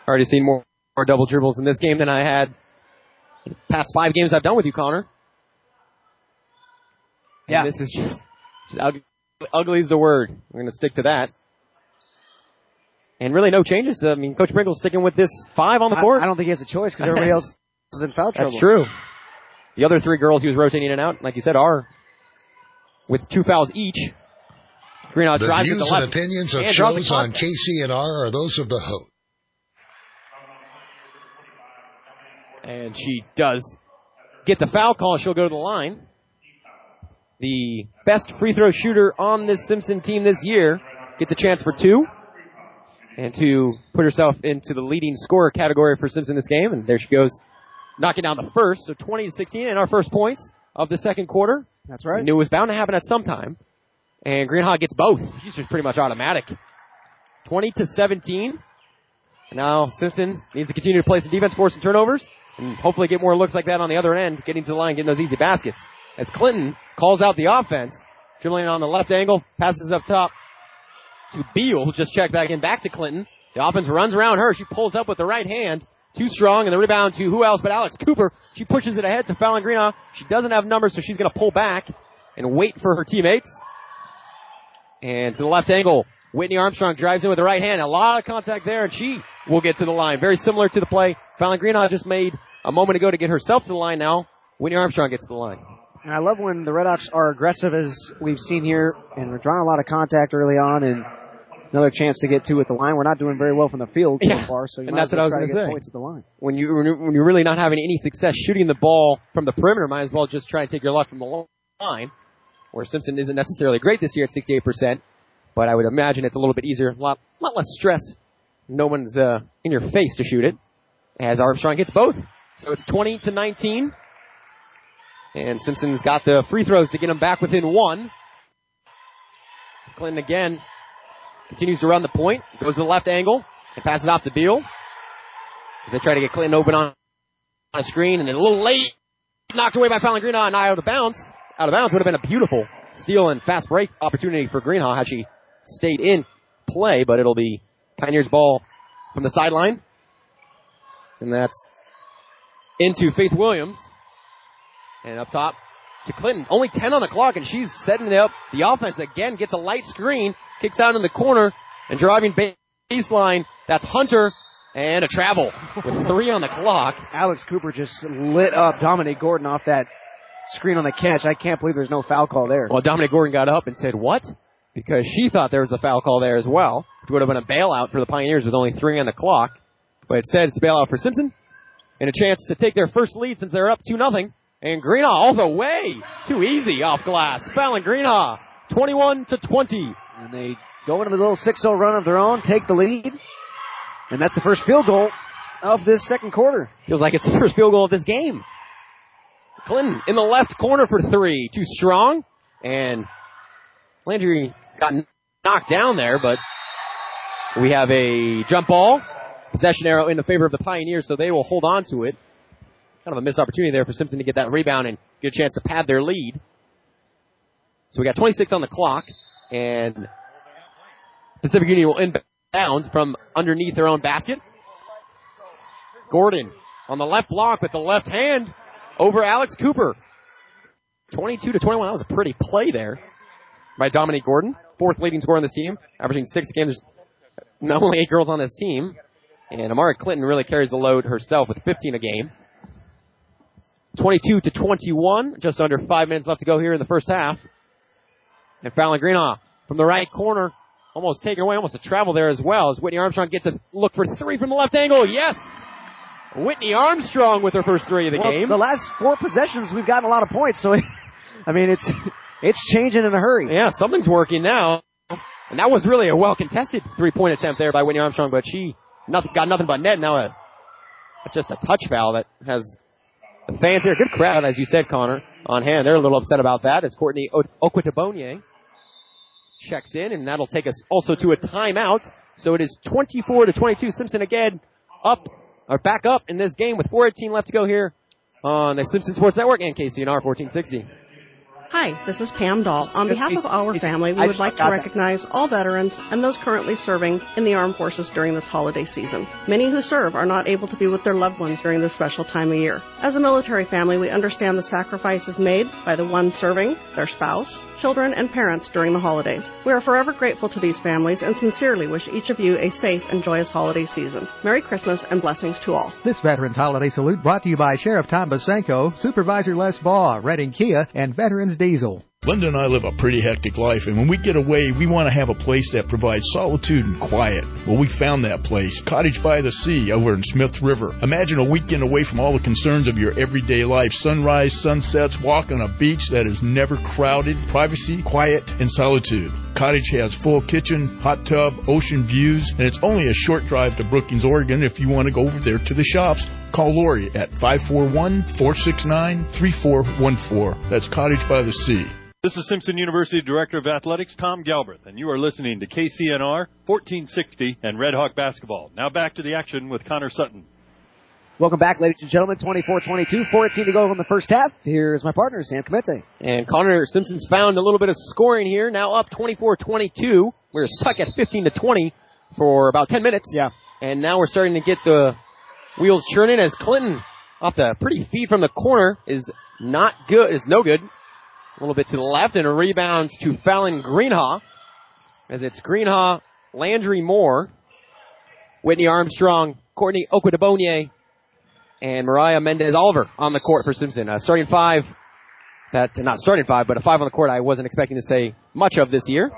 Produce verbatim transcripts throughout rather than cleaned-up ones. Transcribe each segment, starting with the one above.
Already seen more, more double dribbles in this game than I had in the past five games I've done with you, Connor. And yeah. This is just, just ugly, ugly is the word. We're going to stick to that. And really no changes. I mean, Coach Brinkle's sticking with this five on the court. I, I don't think he has a choice because everybody else is in foul trouble. That's true. The other three girls he was rotating in and out, like you said, are with two fouls each. Greenhaw the drives views to the left. and opinions of and shows on K C N R are those of the host. And she does get the foul call. She'll go to the line. The best free throw shooter on this Simpson team this year gets a chance for two. And to put herself into the leading scorer category for Simpson this game. And there she goes, knocking down the first. So twenty to sixteen in our first points of the second quarter. That's right. We knew it was bound to happen at some time. And Greenhaw gets both. She's just pretty much automatic. twenty to seventeen. Now Simpson needs to continue to play some defense, force some turnovers, and hopefully get more looks like that on the other end, getting to the line, getting those easy baskets. As Clinton calls out the offense, dribbling on the left angle, passes up top to Beal, who just checked back in, back to Clinton. The offense runs around her. She pulls up with the right hand. Too strong, and the rebound to who else but Alex Cooper. She pushes it ahead to Fallon Greenhaw. She doesn't have numbers, so she's going to pull back and wait for her teammates. And to the left angle, Whitney Armstrong drives in with the right hand. A lot of contact there, and she will get to the line. Very similar to the play Fallon Greenhaw just made a moment ago to get herself to the line now. Whitney Armstrong gets to the line. And I love when the Redhawks are aggressive as we've seen here, and we're drawing a lot of contact early on, and another chance to get two at the line. We're not doing very well from the field so yeah. far, so you and might that's as well what I was try to get say. points at the line. When, you, when you're really not having any success shooting the ball from the perimeter, might as well just try and take your luck from the line, where Simpson isn't necessarily great this year at sixty-eight percent. But I would imagine it's a little bit easier, a lot, lot less stress. No one's uh, in your face to shoot it, as Armstrong hits both. So it's twenty to nineteen. And Simpson's got the free throws to get him back within one. Clinton again continues to run the point, goes to the left angle, and passes it off to Beal. As they try to get Clinton open on, on a screen, and then a little late, knocked away by Fallon Greenhaw, and out of bounds. Out of bounds would have been a beautiful steal and fast break opportunity for Greenhaw had she stayed in play, but it'll be Pioneers ball from the sideline. And that's into Faith Williams. And up top to Clinton. Only ten on the clock, and she's setting it up. The offense again gets a light screen, kicks out in the corner, and driving baseline. That's Hunter, and a travel with three on the clock. Alex Cooper just lit up Dominique Gordon off that screen on the catch. I can't believe there's no foul call there. Well, Dominique Gordon got up and said, what? Because she thought there was a foul call there as well. It would have been a bailout for the Pioneers with only three on the clock. But instead, it's a bailout for Simpson. And a chance to take their first lead since they're up two nothing. And Greenhaw all the way. Too easy off glass. Fallon Greenhaw, twenty-one to twenty. And they go into a little six oh run of their own, take the lead. And that's the first field goal of this second quarter. Feels like it's the first field goal of this game. Clinton in the left corner for three. Too strong. And Landry got knocked down there, but we have a jump ball. Possession arrow in the favor of the Pioneers, so they will hold on to it. Kind of a missed opportunity there for Simpson to get that rebound and get a chance to pad their lead. So we got twenty-six on the clock, and Pacific Union will inbound from underneath their own basket. Gordon on the left block with the left hand over Alex Cooper. twenty-two to twenty-one. That was a pretty play there by Dominique Gordon, fourth leading scorer on this team, averaging six a game. There's not only eight girls on this team, and Amari Clinton really carries the load herself with fifteen a game. twenty-two to twenty-one, just under five minutes left to go here in the first half. And Fallon Greenhaw from the right corner, almost taken away, almost a travel there as well, as Whitney Armstrong gets a look for three from the left angle. Yes! Whitney Armstrong with her first three of the well, game. The last four possessions, we've gotten a lot of points, so, it, I mean, it's it's changing in a hurry. Yeah, something's working now. And that was really a well-contested three-point attempt there by Whitney Armstrong, but she nothing, got nothing but net. Now a, just a touch foul that has the fans here. Good crowd, as you said, Connor, on hand. They're a little upset about that as Courtney Okwetabonye checks in, and that'll take us also to a timeout. So it is twenty-four to twenty-two. Simpson again up, or back up in this game with four eighteen left to go here on the Simpson Sports Network and K C N R fourteen sixty. Hi, this is Pam Dahl. On behalf of our family, we would like to recognize all veterans and those currently serving in the armed forces during this holiday season. Many who serve are not able to be with their loved ones during this special time of year. As a military family, we understand the sacrifices made by the ones serving, their spouse, children, and parents during the holidays. We are forever grateful to these families and sincerely wish each of you a safe and joyous holiday season. Merry Christmas and blessings to all. This Veterans Holiday Salute brought to you by Sheriff Tom Basenko, Supervisor Les Baugh, Redding Kia, and Veterans Diesel. Linda and I live a pretty hectic life, and when we get away, we want to have a place that provides solitude and quiet. Well, we found that place, Cottage by the Sea, over in Smith River. Imagine a weekend away from all the concerns of your everyday life. Sunrise, sunsets, walk on a beach that is never crowded, privacy, quiet, and solitude. Cottage has full kitchen, hot tub, ocean views, and it's only a short drive to Brookings, Oregon if you want to go over there to the shops. Call Lori at five four one, four six nine, three four one four. That's Cottage by the Sea. This is Simpson University Director of Athletics, Tom Galbraith, and you are listening to K C N R, fourteen sixty, and Red Hawk Basketball. Now back to the action with Connor Sutton. Welcome back, ladies and gentlemen. twenty-four twenty-two, fourteen to go in the first half. Here's my partner, Sam Clemente. And Connor Simpson's found a little bit of scoring here. Now up twenty-four twenty-two. We're stuck at fifteen to twenty for about ten minutes. Yeah. And now we're starting to get the wheels churning as Clinton, off the pretty feed from the corner, is not good, is no good. A little bit to the left, and a rebound to Fallon Greenhaw, as it's Greenhaw, Landry Moore, Whitney Armstrong, Courtney Okwudibonye, and Mariah Mendez-Oliver on the court for Simpson. Uh, starting five, that not starting five, but a five on the court I wasn't expecting to say much of this year.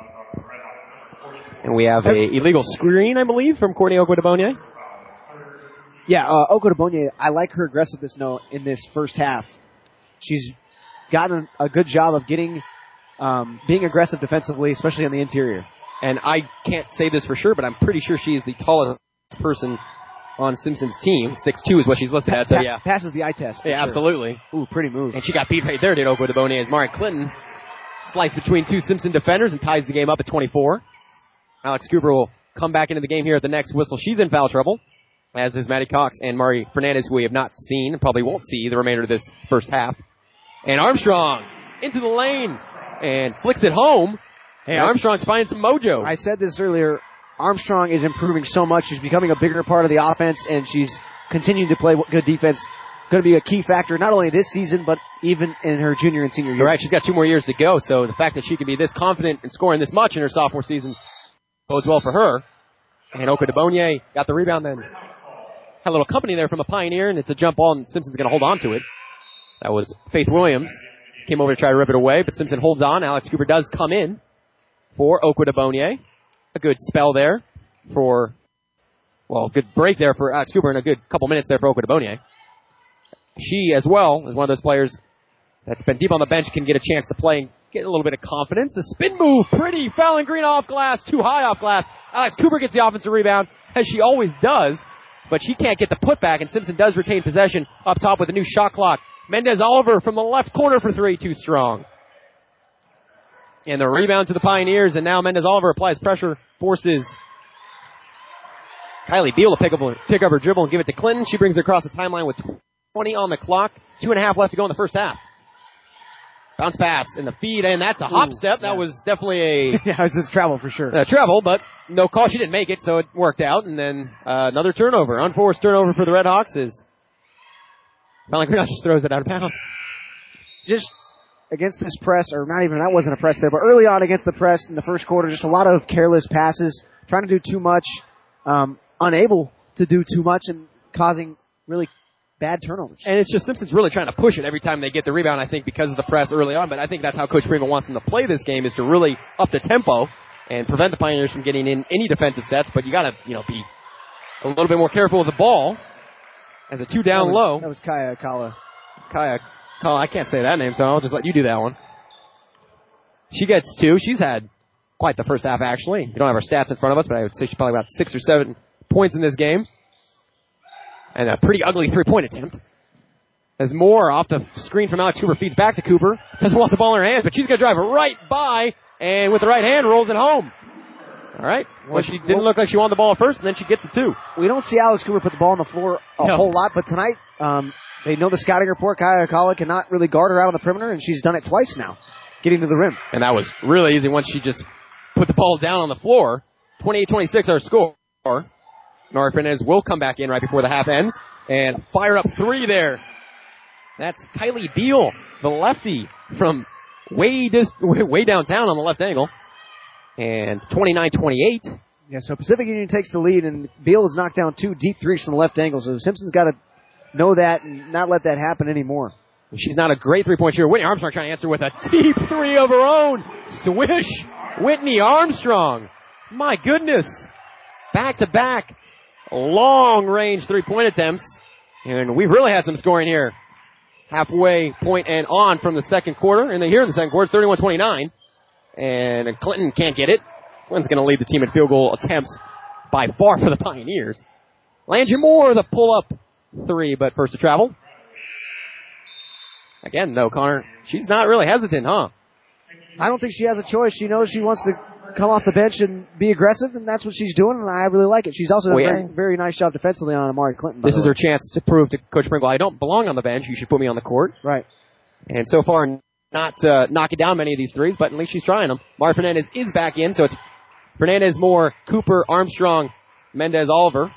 And we have a illegal screen, I believe, from Courtney Okwudibonye. Yeah, uh, Okwudibonye, I like her aggressiveness no, in this first half. She's gotten a good job of getting, um, being aggressive defensively, especially on the interior. And I can't say this for sure, but I'm pretty sure she is the tallest person on Simpson's team. six two is what she's listed pa- at, so yeah. Passes the eye test. Yeah, sure. absolutely. Ooh, pretty move. And she got beat right there, did Okwudibonye, as Mari Clinton sliced between two Simpson defenders and ties the game up at twenty-four. Alex Cooper will come back into the game here at the next whistle. She's in foul trouble, as is Maddie Cox and Mari Fernandez, who we have not seen and probably won't see the remainder of this first half. And Armstrong into the lane and flicks it home. Hey, and Armstrong's finding some mojo. I said this earlier. Armstrong is improving so much. She's becoming a bigger part of the offense, and she's continuing to play good defense. Going to be a key factor not only this season, but even in her junior and senior year. Right, she's got two more years to go, so the fact that she can be this confident in scoring this much in her sophomore season bodes well for her. And Okwudibonye got the rebound then. Had a little company there from the Pioneer, and it's a jump ball, and Simpson's going to hold on to it. That was Faith Williams. Came over to try to rip it away, but Simpson holds on. Alex Cooper does come in for Okwudibonye. A good spell there for, well, good break there for Alex Cooper and a good couple minutes there for Okwudibonye. She, as well, is one of those players that's been deep on the bench, can get a chance to play and get a little bit of confidence. A spin move, pretty. Fallon Green off glass, too high off glass. Alex Cooper gets the offensive rebound, as she always does, but she can't get the putback, and Simpson does retain possession up top with a new shot clock. Mendez-Oliver from the left corner for three, too strong. And the rebound to the Pioneers, and now Mendez-Oliver applies pressure, forces Kylie Beal to pick up, pick up her dribble and give it to Clinton. She brings it across the timeline with twenty on the clock. Two and a half left to go in the first half. Bounce pass in the feed, and that's a hop Ooh, step. yeah. That was definitely a yeah, it was just travel for sure. A travel, but no call. She didn't make it, so it worked out. And then uh, another turnover. Unforced turnover for the Red Hawks is Fallon Green just throws it out of bounds. Just against this press, or not even, that wasn't a press there, but early on against the press in the first quarter, just a lot of careless passes, trying to do too much, um, unable to do too much, and causing really bad turnovers. And it's just Simpson's really trying to push it every time they get the rebound, I think, because of the press early on. But I think that's how Coach Prima wants them to play this game, is to really up the tempo and prevent the Pioneers from getting in any defensive sets. But you got to, you know, be a little bit more careful with the ball as a two down that was, low. That was Kaya Kala. Kaya Kala, I can't say that name, so I'll just let you do that one. She gets two. She's had quite the first half, actually. We don't have our stats in front of us, but I would say she's probably about six or seven points in this game. And a pretty ugly three-point attempt. As Moore off the screen from Alex Cooper feeds back to Cooper. Doesn't want the ball in her hands, but she's going to drive right by, and with the right hand rolls it home. All right. Well, she didn't look like she wanted the ball at first, and then she gets it too. We don't see Alex Cooper put the ball on the floor a no. whole lot, but tonight um, they know the scouting report. Kaya Kala cannot really guard her out on the perimeter, and she's done it twice now. getting to the rim. And that was really easy once she just put the ball down on the floor. twenty-eight twenty-six our score. Nora Fernandez will come back in right before the half ends and fire up three there. That's Kylie Beal, the lefty from way dis- way downtown on the left angle. And twenty-nine twenty-eight. Yeah, so Pacific Union takes the lead, and Beal has knocked down two deep threes from the left angle. So Simpson's got to know that and not let that happen anymore. She's not a great three-point shooter. Whitney Armstrong trying to answer with a deep three of her own. Swish. Whitney Armstrong. My goodness. Back-to-back long-range three-point attempts. And we've really had some scoring here. Halfway point and on from the second quarter. And here in the second quarter, thirty-one twenty-nine. And Clinton can't get it. Clinton's going to lead the team in field goal attempts by far for the Pioneers. Landry Moore, the pull-up three, but first to travel. Again, though, Connor, she's not really hesitant, huh? I don't think she has a choice. She knows she wants to come off the bench and be aggressive, and that's what she's doing, and I really like it. She's also done well, a yeah. very, very nice job defensively on Amari Clinton. This is her chance to prove to Coach Sprinkle, I don't belong on the bench. You should put me on the court. Right. And so far, not uh, knocking down many of these threes, but at least she's trying them. Mara Fernandez is back in, so it's Fernandez, Moore, Cooper, Armstrong, Mendez, Oliver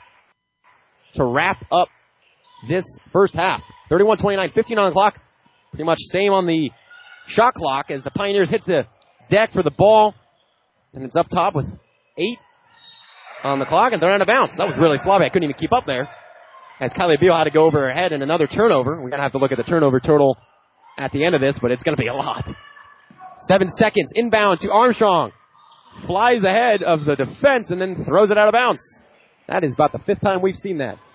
to wrap up this first half. thirty-one twenty-nine, fifteen on the clock. Pretty much same on the shot clock as the Pioneers hit the deck for the ball. And it's up top with eight on the clock and thrown out of bounds. That was really sloppy. I couldn't even keep up there. As Kylie Beal had to go over her head and another turnover. We're going to have to look at the turnover total at the end of this, but it's going to be a lot. Seven seconds. Inbound to Armstrong. Flies ahead of the defense and then throws it out of bounds. That is about the fifth time we've seen that.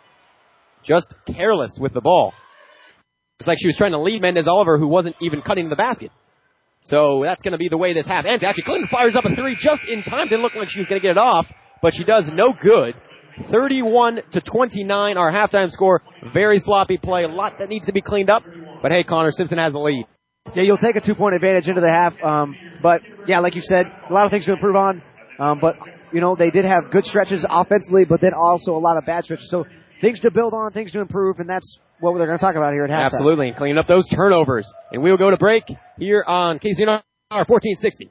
Just careless with the ball. It's like she was trying to lead Mendez Oliver, who wasn't even cutting the basket. So that's going to be the way this half ends. Actually, Clinton fires up a three just in time. Didn't look like she was going to get it off, but she does no good. thirty-one to twenty-nine, our halftime score. Very sloppy play. A lot that needs to be cleaned up. But hey, Connor, Simpson has the lead. Yeah, you'll take a two-point advantage into the half. Um, but, yeah, like you said, a lot of things to improve on. Um, but, you know, they did have good stretches offensively, but then also a lot of bad stretches. So things to build on, things to improve, and that's what they're going to talk about here at halftime. Absolutely, and cleaning up those turnovers. And we'll go to break here on K C N R fourteen sixty.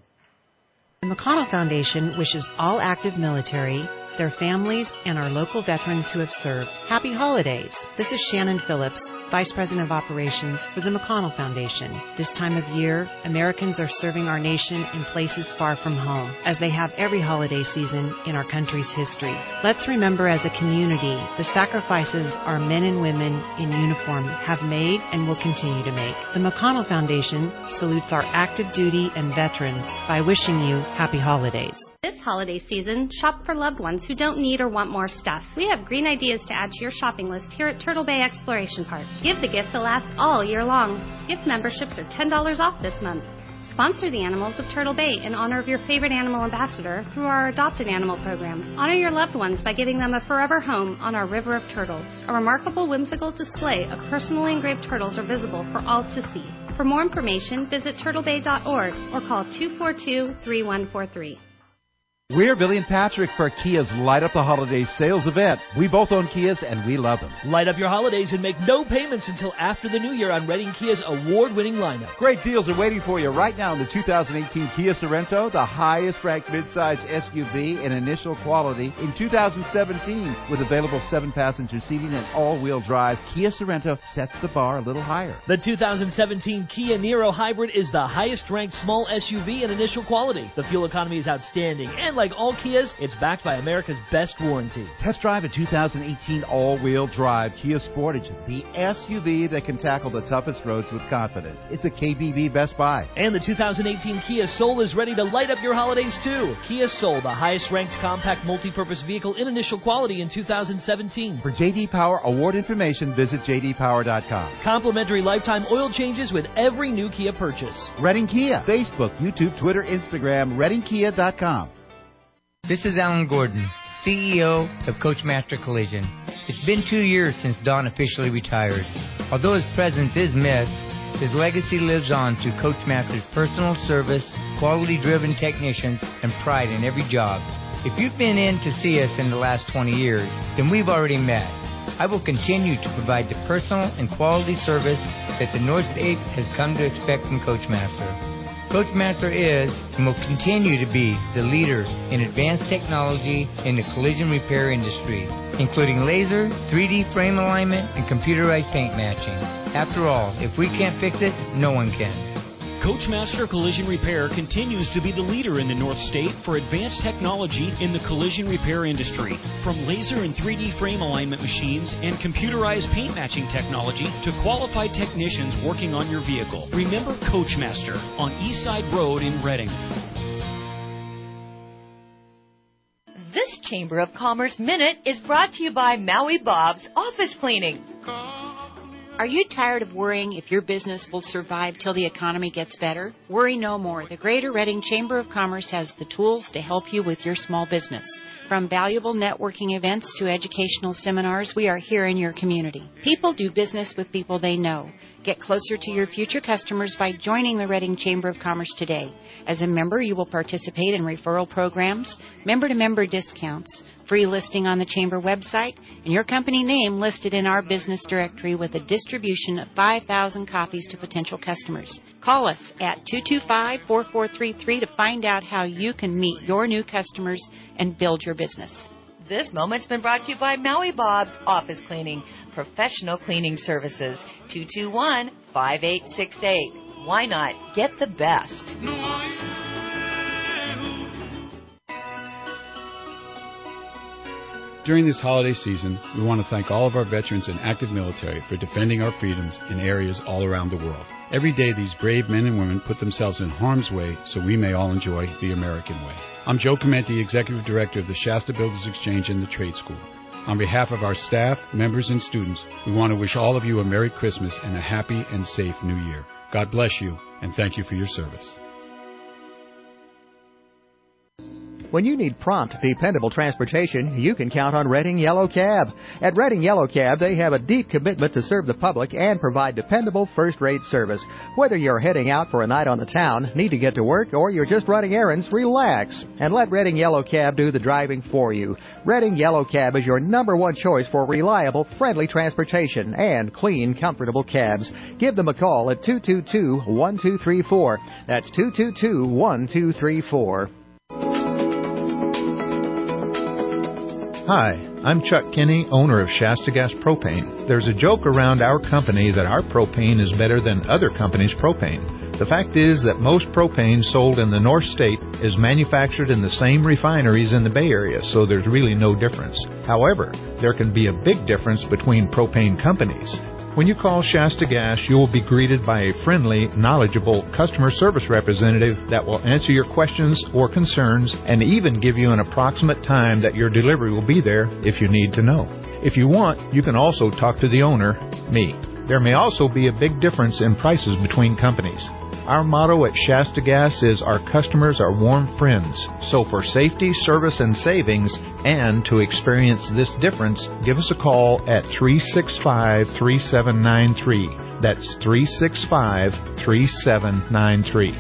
The McConnell Foundation wishes all active military, their families, and our local veterans who have served happy holidays. This is Shannon Phillips, Vice President of Operations for the McConnell Foundation. This time of year, Americans are serving our nation in places far from home, as they have every holiday season in our country's history. Let's remember as a community the sacrifices our men and women in uniform have made and will continue to make. The McConnell Foundation salutes our active duty and veterans by wishing you happy holidays. This holiday season, shop for loved ones who don't need or want more stuff. We have green ideas to add to your shopping list here at Turtle Bay Exploration Park. Give the gift that lasts all year long. Gift memberships are ten dollars off this month. Sponsor the animals of Turtle Bay in honor of your favorite animal ambassador through our Adopted Animal program. Honor your loved ones by giving them a forever home on our River of Turtles. A remarkable whimsical display of personally engraved turtles are visible for all to see. For more information, visit turtle bay dot org or call two four two, three one four three. We're Billy and Patrick for Kia's Light Up the Holidays sales event. We both own Kias, and we love them. Light up your holidays and make no payments until after the new year on Reading Kia's award-winning lineup. Great deals are waiting for you right now in the two thousand eighteen Kia Sorento, the highest-ranked midsize S U V in initial quality in two thousand seventeen. With available seven-passenger seating and all-wheel drive, Kia Sorento sets the bar a little higher. The two thousand seventeen Kia Niro Hybrid is the highest-ranked small S U V in initial quality. The fuel economy is outstanding, and like all Kias, it's backed by America's best warranty. Test drive a two thousand eighteen all-wheel drive Kia Sportage, the S U V that can tackle the toughest roads with confidence. It's a K B B Best Buy. And the two thousand eighteen Kia Soul is ready to light up your holidays too. Kia Soul, the highest-ranked compact multi-purpose vehicle in initial quality in two thousand seventeen. For J D Power award information, visit j d power dot com. Complimentary lifetime oil changes with every new Kia purchase. Reading Kia. Facebook, YouTube, Twitter, Instagram, reading kia dot com. This is Alan Gordon, C E O of Coachmaster Collision. It's been two years since Don officially retired. Although his presence is missed, his legacy lives on through Coachmaster's personal service, quality-driven technicians, and pride in every job. If you've been in to see us in the last twenty years, then we've already met. I will continue to provide the personal and quality service that the North State has come to expect from Coachmaster. Coachmaster is and will continue to be the leader in advanced technology in the collision repair industry, including laser, three D frame alignment, and computerized paint matching. After all, if we can't fix it, no one can. Coachmaster Collision Repair continues to be the leader in the North State for advanced technology in the collision repair industry. From laser and three D frame alignment machines and computerized paint matching technology to qualified technicians working on your vehicle. Remember Coachmaster on Eastside Road in Reading. This Chamber of Commerce Minute is brought to you by Maui Bob's Office Cleaning. Are you tired of worrying if your business will survive till the economy gets better? Worry no more. The Greater Reading Chamber of Commerce has the tools to help you with your small business. From valuable networking events to educational seminars, we are here in your community. People do business with people they know. Get closer to your future customers by joining the Reading Chamber of Commerce today. As a member, you will participate in referral programs, member-to-member discounts, free listing on the Chamber website, and your company name listed in our business directory with a distribution of five thousand copies to potential customers. Call us at two two five, four four three three to find out how you can meet your new customers and build your business. This moment's been brought to you by Maui Bob's Office Cleaning, professional cleaning services, two two one, five eight six eight. Why not get the best? During this holiday season, we want to thank all of our veterans and active military for defending our freedoms in areas all around the world. Every day, these brave men and women put themselves in harm's way so we may all enjoy the American way. I'm Joe Clementi, Executive Director of the Shasta Builders Exchange and the Trade School. On behalf of our staff, members, and students, we want to wish all of you a Merry Christmas and a happy and safe New Year. God bless you, and thank you for your service. When you need prompt, dependable transportation, you can count on Reading Yellow Cab. At Reading Yellow Cab, they have a deep commitment to serve the public and provide dependable first-rate service. Whether you're heading out for a night on the town, need to get to work, or you're just running errands, relax and let Reading Yellow Cab do the driving for you. Reading Yellow Cab is your number one choice for reliable, friendly transportation and clean, comfortable cabs. Give them a call at two two two, one two three four. That's two two two, one two three four. Hi, I'm Chuck Kinney, owner of Shasta Gas Propane. There's a joke around our company that our propane is better than other companies' propane. The fact is that most propane sold in the North State is manufactured in the same refineries in the Bay Area, so there's really no difference. However, there can be a big difference between propane companies. When you call Shasta Gas, you will be greeted by a friendly, knowledgeable customer service representative that will answer your questions or concerns and even give you an approximate time that your delivery will be there if you need to know. If you want, you can also talk to the owner, me. There may also be a big difference in prices between companies. Our motto at Shasta Gas is our customers are warm friends. So for safety, service, and savings, and to experience this difference, give us a call at three six five, three seven nine three. That's three six five, three seven nine three.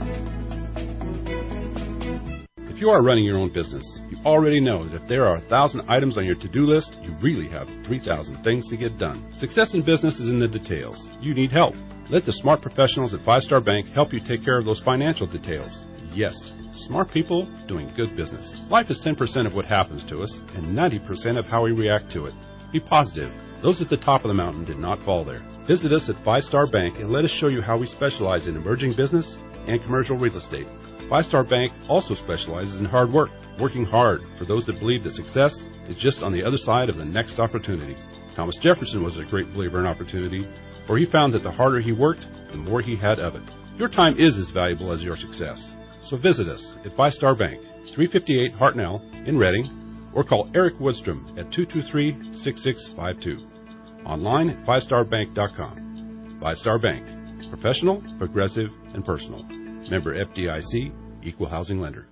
If you are running your own business, you already know that if there are a thousand items on your to-do list, you really have three thousand things to get done. Success in business is in the details. You need help. Let the smart professionals at Five Star Bank help you take care of those financial details. Yes, smart people doing good business. Life is ten percent of what happens to us and ninety percent of how we react to it. Be positive. Those at the top of the mountain did not fall there. Visit us at Five Star Bank and let us show you how we specialize in emerging business and commercial real estate. Five Star Bank also specializes in hard work, working hard for those that believe that success is just on the other side of the next opportunity. Thomas Jefferson was a great believer in opportunity, for he found that the harder he worked, the more he had of it. Your time is as valuable as your success. So visit us at Five Star Bank, three fifty-eight Hartnell in Reading, or call Eric Woodstrom at two two three, six six five two. Online at five star bank dot com. Five Star Bank. Professional, progressive, and personal. Member F D I C, Equal Housing Lender.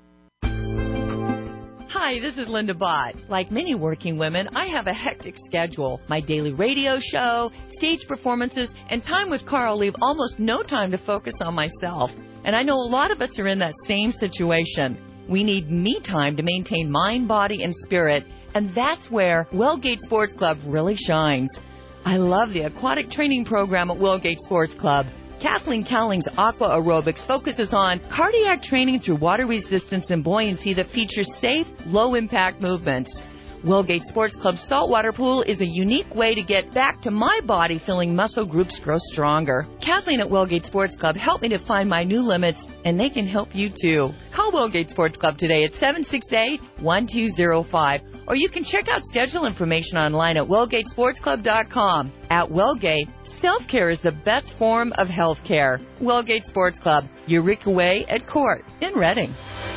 Hi, this is Linda Bott. Like many working women, I have a hectic schedule. My daily radio show, stage performances, and time with Carl leave almost no time to focus on myself. And I know a lot of us are in that same situation. We need me time to maintain mind, body, and spirit, and that's where Wellgate Sports Club really shines. I love the aquatic training program at Wellgate Sports Club. Kathleen Cowling's Aqua Aerobics focuses on cardiac training through water resistance and buoyancy that features safe, low-impact movements. Wellgate Sports Club Saltwater Pool is a unique way to get back to my body feeling muscle groups grow stronger. Kathleen at Wellgate Sports Club helped me to find my new limits, and they can help you too. Call Wellgate Sports Club today at seven six eight, one two zero five, or you can check out schedule information online at wellgate sports club dot com. At Wellgate, self-care is the best form of health care. Wellgate Sports Club, Eureka Way at Court in Reading.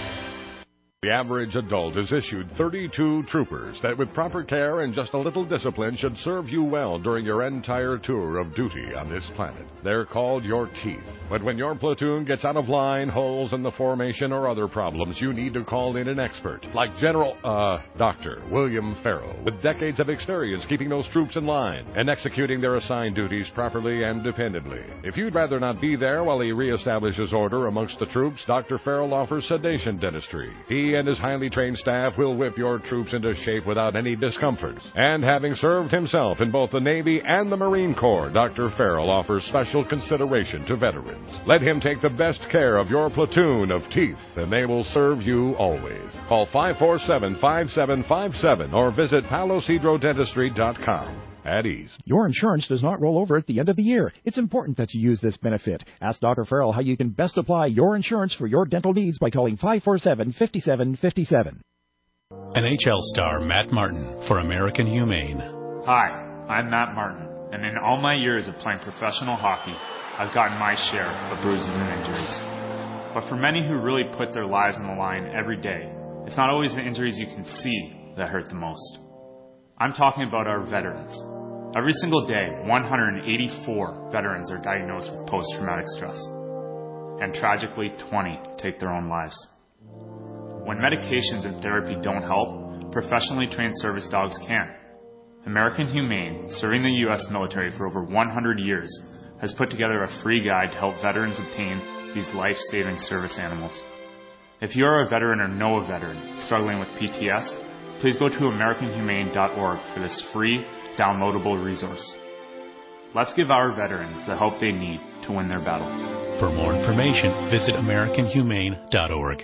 The average adult is issued thirty-two troopers that with proper care and just a little discipline should serve you well during your entire tour of duty on this planet. They're called your teeth. But when your platoon gets out of line, holes in the formation, or other problems, you need to call in an expert like General, uh, Doctor William Farrell, with decades of experience keeping those troops in line and executing their assigned duties properly and dependably. If you'd rather not be there while he reestablishes order amongst the troops, Doctor Farrell offers sedation dentistry. He and his highly trained staff will whip your troops into shape without any discomforts. And having served himself in both the Navy and the Marine Corps, Doctor Farrell offers special consideration to veterans. Let him take the best care of your platoon of teeth, and they will serve you always. Call five four seven, five seven five seven or visit palos hydro dentistry dot com. At ease. Your insurance does not roll over at the end of the year. It's important that you use this benefit. Ask Doctor Farrell how you can best apply your insurance for your dental needs by calling five four seven, five seven five seven. N H L star Matt Martin for American Humane. Hi, I'm Matt Martin, and in all my years of playing professional hockey, I've gotten my share of bruises and injuries. But for many who really put their lives on the line every day, it's not always the injuries you can see that hurt the most. I'm talking about our veterans. Every single day, one hundred eighty-four veterans are diagnosed with post-traumatic stress. And tragically, twenty take their own lives. When medications and therapy don't help, professionally trained service dogs can. American Humane, serving the U S military for over one hundred years, has put together a free guide to help veterans obtain these life-saving service animals. If you are a veteran or know a veteran struggling with P T S, please go to american humane dot org for this free, downloadable resource. Let's give our veterans the help they need to win their battle. For more information, visit american humane dot org.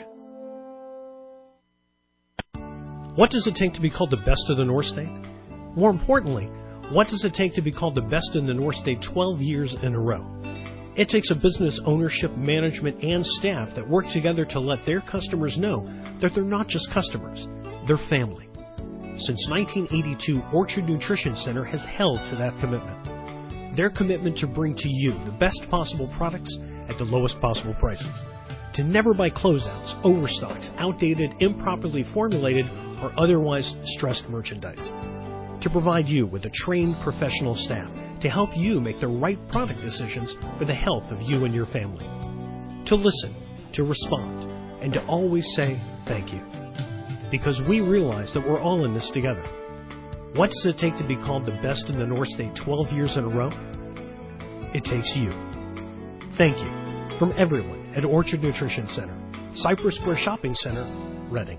What does it take to be called the best of the North State? More importantly, what does it take to be called the best in the North State twelve years in a row? It takes a business ownership, management, and staff that work together to let their customers know that they're not just customers, they're family. Since nineteen eighty-two, Orchard Nutrition Center has held to that commitment. Their commitment to bring to you the best possible products at the lowest possible prices. To never buy closeouts, overstocks, outdated, improperly formulated, or otherwise stressed merchandise. To provide you with a trained professional staff to help you make the right product decisions for the health of you and your family. To listen, to respond, and to always say thank you. Because we realize that we're all in this together. What does it take to be called the best in the North State twelve years in a row? It takes you. Thank you from everyone at Orchard Nutrition Center, Cypress Square Shopping Center, Reading.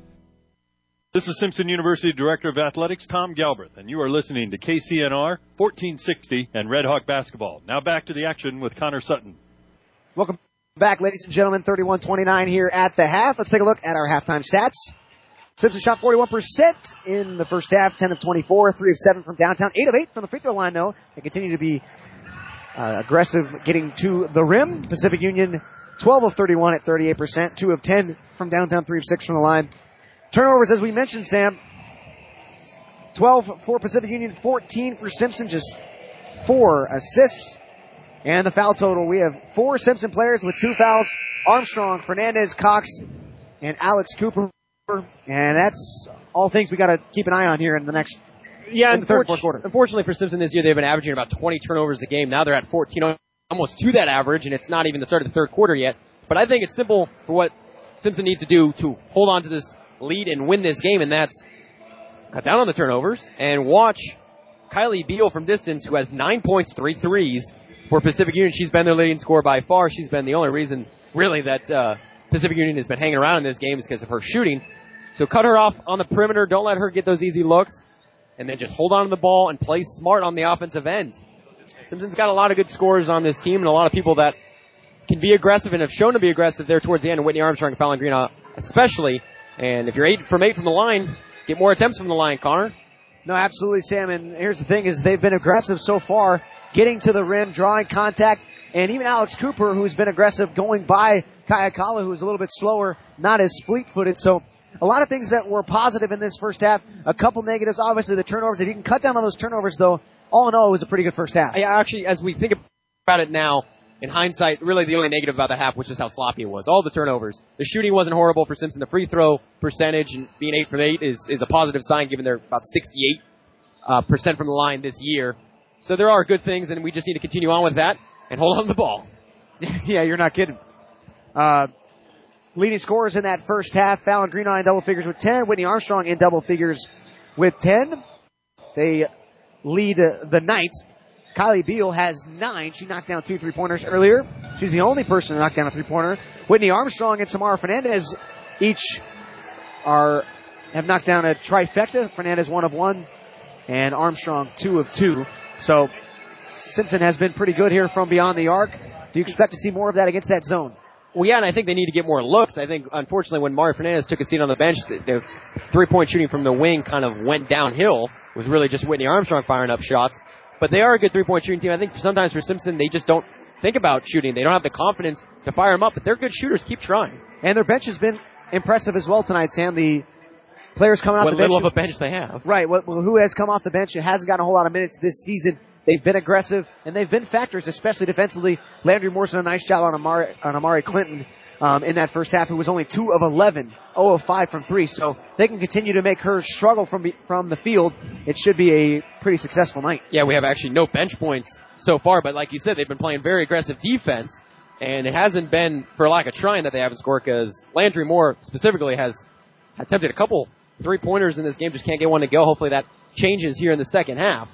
This is Simpson University Director of Athletics, Tom Galbraith, and you are listening to K C N R, fourteen sixty, and Red Hawk Basketball. Now back to the action with Connor Sutton. Welcome back, ladies and gentlemen. thirty-one twenty-nine here at the half. Let's take a look at our halftime stats. Simpson shot forty-one percent in the first half, ten of twenty-four, three of seven from downtown, eight of eight from the free throw line, though. They continue to be uh, aggressive getting to the rim. Pacific Union, twelve of thirty-one at thirty-eight percent, two of ten from downtown, three of six from the line. Turnovers, as we mentioned, Sam, twelve for Pacific Union, fourteen for Simpson, just four assists. And the foul total, we have four Simpson players with two fouls, Armstrong, Fernandez, Cox, and Alex Cooper. And that's all things we got to keep an eye on here in the next yeah, in the third and fourth quarter. Unfortunately for Simpson this year, they've been averaging about twenty turnovers a game. Now they're at fourteen, almost to that average, and it's not even the start of the third quarter yet. But I think it's simple for what Simpson needs to do to hold on to this lead and win this game, and that's cut down on the turnovers and watch Kylie Beal from distance, who has nine points, three threes for Pacific Union. She's been their leading scorer by far. She's been the only reason, really, that uh, Pacific Union has been hanging around in this game is because of her shooting. So cut her off on the perimeter. Don't let her get those easy looks. And then just hold on to the ball and play smart on the offensive end. Simpson's got a lot of good scorers on this team and a lot of people that can be aggressive and have shown to be aggressive there towards the end. Whitney Armstrong and Fallon Greenhaw especially. And if you're eight from eight from the line, get more attempts from the line, Connor. No, absolutely, Sam. And here's the thing is they've been aggressive so far, getting to the rim, drawing contact, and even Alex Cooper, who's been aggressive, going by Kayakala, who's a little bit slower, not as fleet-footed. So a lot of things that were positive in this first half. A couple negatives, obviously the turnovers. If you can cut down on those turnovers, though, all in all, it was a pretty good first half. Yeah, actually, as we think about it now, in hindsight, really the only negative about the half was just how sloppy it was. All the turnovers. The shooting wasn't horrible for Simpson. The free throw percentage and being eight from eight is, is a positive sign, given they're about sixty-eight uh, percent from the line this year. So there are good things, and we just need to continue on with that and hold on to the ball. Yeah, you're not kidding. Uh, leading scorers in that first half, Fallon Greenhaw in double figures with ten, Whitney Armstrong in double figures with ten. They lead uh, the Knights. Kylie Beal has nine. She knocked down two three-pointers earlier. She's the only person to knock down a three-pointer. Whitney Armstrong and Samara Fernandez each are have knocked down a trifecta. Fernandez one of one, and Armstrong two of two. So Simpson has been pretty good here from beyond the arc. Do you expect to see more of that against that zone? Well, yeah, and I think they need to get more looks. I think, unfortunately, when Mari Fernandez took a seat on the bench, the, the three-point shooting from the wing kind of went downhill. It was really just Whitney Armstrong firing up shots. But they are a good three-point shooting team. I think sometimes for Simpson, they just don't think about shooting. They don't have the confidence to fire them up, but they're good shooters. Keep trying. And their bench has been impressive as well tonight, Sam. The players coming off what the bench. What little of a bench they have. Right. Well, who has come off the bench and hasn't gotten a whole lot of minutes this season. They've been aggressive, and they've been factors, especially defensively. Landry Morrison, a nice job on Amari, on Amari Clinton um, in that first half, who was only two of eleven, zero of five from three. So they can continue to make her struggle from from the field. It should be a pretty successful night. Yeah, we have actually no bench points so far, but like you said, they've been playing very aggressive defense, and it hasn't been for lack of trying that they haven't scored, because Landry Moore specifically has attempted a couple three-pointers in this game, just can't get one to go. Hopefully that changes here in the second half.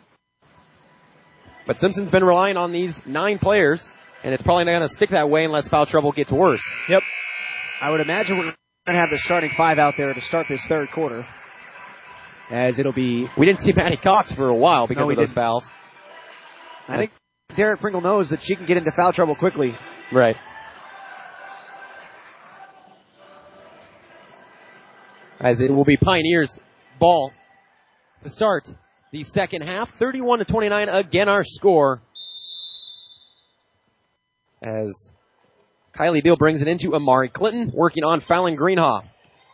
But Simpson's been relying on these nine players, and it's probably not going to stick that way unless foul trouble gets worse. Yep. I would imagine we're going to have the starting five out there to start this third quarter, as it'll be... We didn't see Maddie Cox for a while because no, of those didn't. fouls. I think Derek Pringle knows that she can get into foul trouble quickly. Right. As it will be Pioneers ball to start the second half. thirty-one to twenty-nine, again our score. As Kylie Beal brings it into Amari Clinton, working on Fallon Greenhaw.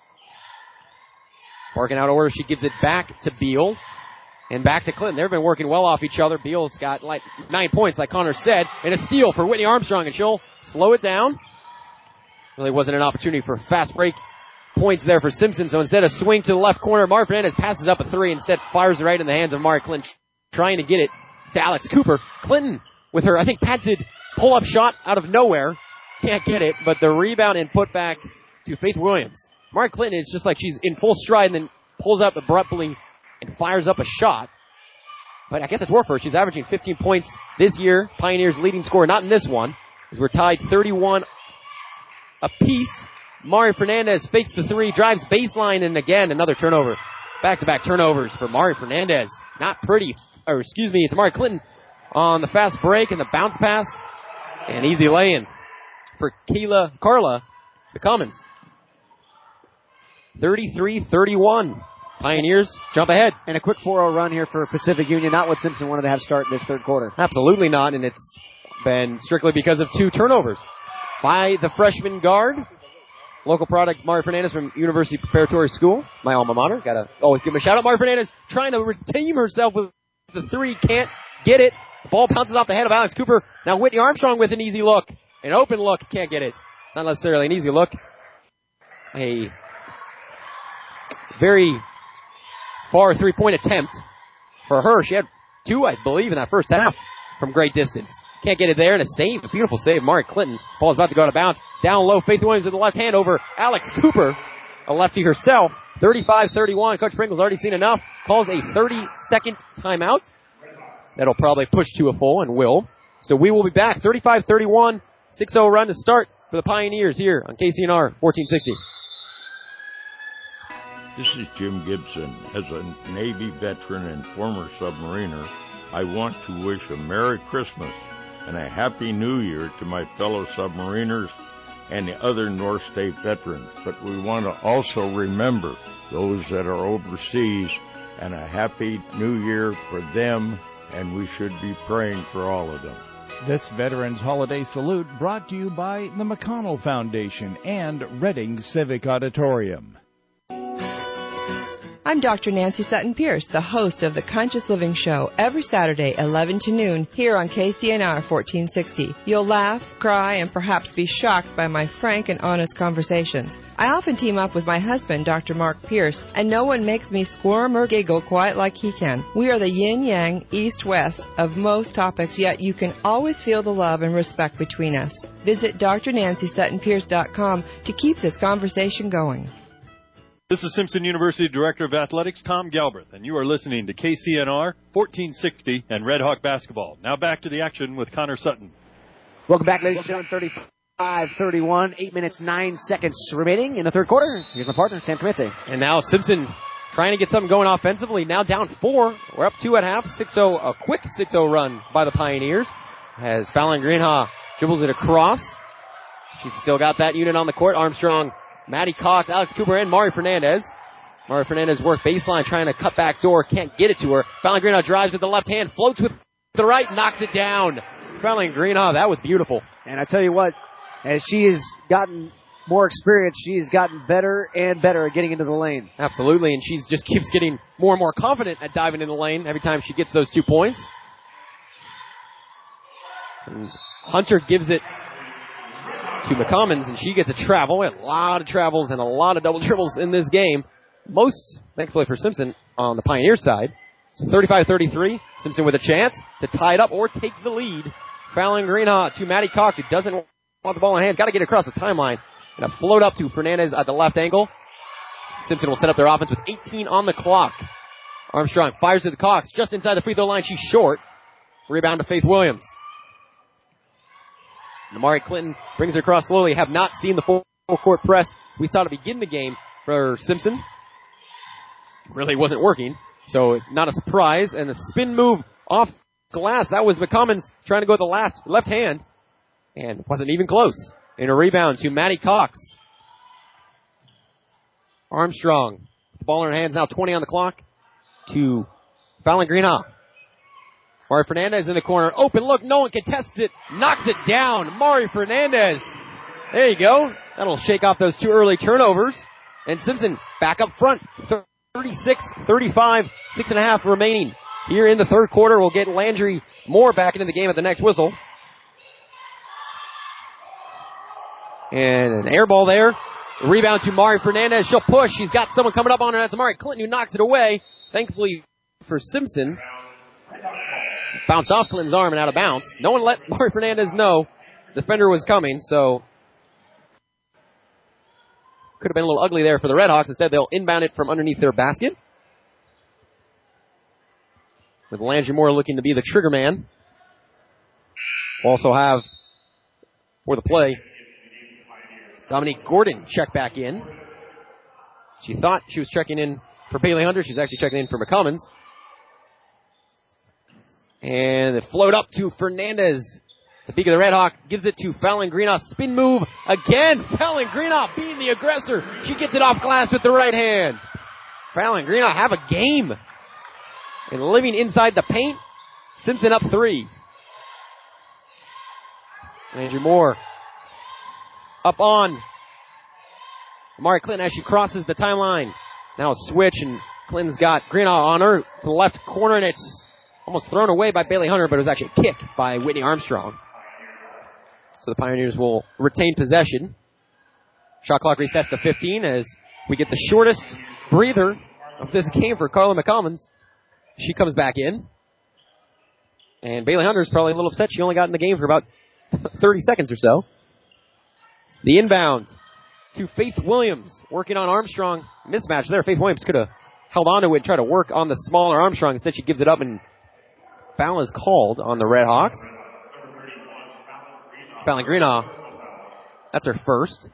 Barking out order, she gives it back to Beal. And back to Clinton. They've been working well off each other. Beal's got like nine points, like Connor said, and a steal for Whitney Armstrong, and she'll slow it down. Really wasn't an opportunity for fast break points there for Simpson, so instead of swing to the left corner, Mari Fernandez passes up a three, instead fires it right in the hands of Mari Clinton, trying to get it to Alex Cooper. Clinton with her, I think, patented pull-up shot out of nowhere. Can't get it, but the rebound and put back to Faith Williams. Mari Clinton is just like she's in full stride and then pulls up abruptly and fires up a shot. But I guess it's worked for her. She's averaging fifteen points this year. Pioneers leading scorer, not in this one, as we're tied thirty-one apiece. Mari Fernandez fakes the three, drives baseline, and again, another turnover. Back-to-back turnovers for Mari Fernandez. Not pretty. Or, excuse me, it's Mari Clinton on the fast break and the bounce pass. And easy lay-in for Kayla, Carla, the Commons. thirty-three thirty-one. Pioneers jump ahead. And a quick four oh run here for Pacific Union. Not what Simpson wanted to have start in this third quarter. Absolutely not, and it's been strictly because of two turnovers by the freshman guard. Local product, Mari Fernandez from University Preparatory School, my alma mater. Gotta always give him a shout out. Mari Fernandez trying to redeem herself with the three, can't get it. The ball bounces off the head of Alex Cooper. Now Whitney Armstrong with an easy look. An open look, can't get it. Not necessarily an easy look. A very far three-point attempt for her. She had two, I believe, in that first half from great distance. Can't get it there, and a save, a beautiful save. Mari Clinton. Ball's about to go out of bounds. Down low, Faith Williams with the left hand over Alex Cooper, a lefty herself. thirty-five thirty-one. Coach Pringle's already seen enough. Calls a thirty-second timeout. That'll probably push to a full, and will. So we will be back. thirty-five thirty-one. six oh run to start for the Pioneers here on K C N R fourteen sixty. This is Jim Gibson. As a Navy veteran and former submariner, I want to wish a Merry Christmas and a Happy New Year to my fellow submariners and the other North State veterans. But we want to also remember those that are overseas, and a Happy New Year for them, and we should be praying for all of them. This Veterans Holiday Salute brought to you by the McConnell Foundation and Reading Civic Auditorium. I'm Doctor Nancy Sutton Pierce, the host of the Conscious Living Show, every Saturday, eleven to noon, here on K C N R fourteen sixty. You'll laugh, cry, and perhaps be shocked by my frank and honest conversations. I often team up with my husband, Doctor Mark Pierce, and no one makes me squirm or giggle quite like he can. We are the yin-yang, east-west of most topics, yet you can always feel the love and respect between us. Visit D R Nancy Sutton Pierce dot com to keep this conversation going. This is Simpson University Director of Athletics, Tom Galbraith, and you are listening to K C N R fourteen sixty and Red Hawk Basketball. Now back to the action with Connor Sutton. Welcome back, ladies and gentlemen. thirty-five thirty-one, eight minutes, nine seconds remaining in the third quarter. Here's my partner, Sam Clemente. And now Simpson trying to get something going offensively. Now down four. We're up two at half. six oh, a quick six oh run by the Pioneers as Fallon Greenhaw dribbles it across. She's still got that unit on the court. Armstrong, Maddie Cox, Alex Cooper, and Mari Fernandez. Mari Fernandez work baseline, trying to cut back door. Can't get it to her. Fallon Greenhaw drives with the left hand, floats with the right, knocks it down. Fallon Greenhaw, that was beautiful. And I tell you what, as she has gotten more experience, she has gotten better and better at getting into the lane. Absolutely, and she just keeps getting more and more confident at diving in the lane every time she gets those two points. And Hunter gives it to McCommons, and she gets a travel. A lot of travels and a lot of double dribbles in this game. Most, thankfully for Simpson, on the Pioneer side. So thirty-five thirty-three, Simpson with a chance to tie it up or take the lead. Fallon Greenhaw to Maddie Cox, who doesn't want the ball in hand. Got to get across the timeline. And a float up to Fernandez at the left angle. Simpson will set up their offense with eighteen on the clock. Armstrong fires to the Cox just inside the free throw line. She's short. Rebound to Faith Williams. Amari Clinton brings her across slowly. Have not seen the full court press we saw to begin the game for Simpson. Really wasn't working, so not a surprise. And the spin move off glass, that was McCommons trying to go with the left, left hand, and wasn't even close. And a rebound to Maddie Cox. Armstrong, the ball in her hands, now twenty on the clock, to Fallon Greenhaw. Mari Fernandez in the corner. Open look. No one contests it. Knocks it down. Mari Fernandez. There you go. That'll shake off those two early turnovers. And Simpson back up front. thirty-six thirty-five. Six and a half remaining. Here in the third quarter, we'll get Landry Moore back into the game at the next whistle. And an air ball there. Rebound to Mari Fernandez. She'll push. She's got someone coming up on her. That's Amari Clinton who knocks it away. Thankfully for Simpson. Bounced off Clinton's arm and out of bounds. No one let Mari Fernandez know the defender was coming, so could have been a little ugly there for the Redhawks. Instead, they'll inbound it from underneath their basket. With Landry Moore looking to be the trigger man. We'll also have, for the play, Dominique Gordon check back in. She thought she was checking in for Bailey Hunter. She's actually checking in for McCommons. And they float up to Fernandez. The peak of the Red Hawk gives it to Fallon Greenhaw. Spin move again. Fallon Greenhaw being the aggressor. She gets it off glass with the right hand. Fallon Greenhaw have a game. And living inside the paint. Simpson up three. Andrew Moore up on Amari Clinton as she crosses the timeline. Now a switch, and Clinton's got Greenhaw on her to the left corner, and it's almost thrown away by Bailey Hunter, but it was actually a kick by Whitney Armstrong. So the Pioneers will retain possession. Shot clock resets to fifteen as we get the shortest breather of this game for Carla McCommons. She comes back in. And Bailey Hunter's probably a little upset. She only got in the game for about thirty seconds or so. The inbound to Faith Williams, working on Armstrong. Mismatch there. Faith Williams could have held on to it and tried to work on the smaller Armstrong. Instead, she gives it up, and foul is called on the Redhawks. Fallon Greenhaw, that's her first.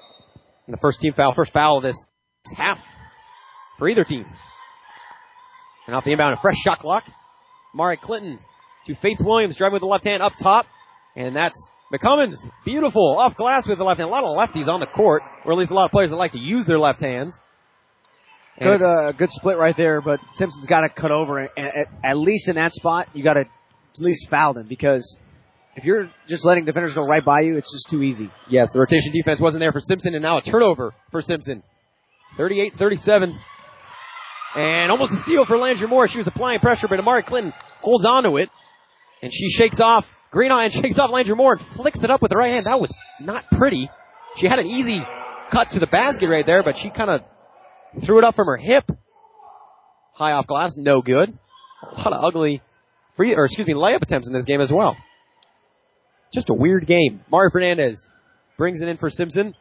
And the first team foul, first foul of this half for either team. And off the inbound, a fresh shot clock. Mari Clinton to Faith Williams, driving with the left hand up top. And that's McCummins. Beautiful. Off glass with the left hand. A lot of lefties on the court, or at least a lot of players that like to use their left hands. And good uh, good split right there, but Simpson's got to cut over. And at, at least in that spot, you got to at least foul them, because if you're just letting defenders go right by you, it's just too easy. Yes, the rotation defense wasn't there for Simpson, and now a turnover for Simpson. thirty-eight thirty-seven. And almost a steal for Landry Moore. She was applying pressure, but Amari Clinton holds on to it. And she shakes off Greenhaw and shakes off Landry Moore and flicks it up with the right hand. That was not pretty. She had an easy cut to the basket right there, but she kind of threw it up from her hip. High off glass, no good. A lot of ugly free, or excuse me, layup attempts in this game as well. Just a weird game. Mari Fernandez brings it in for Simpson.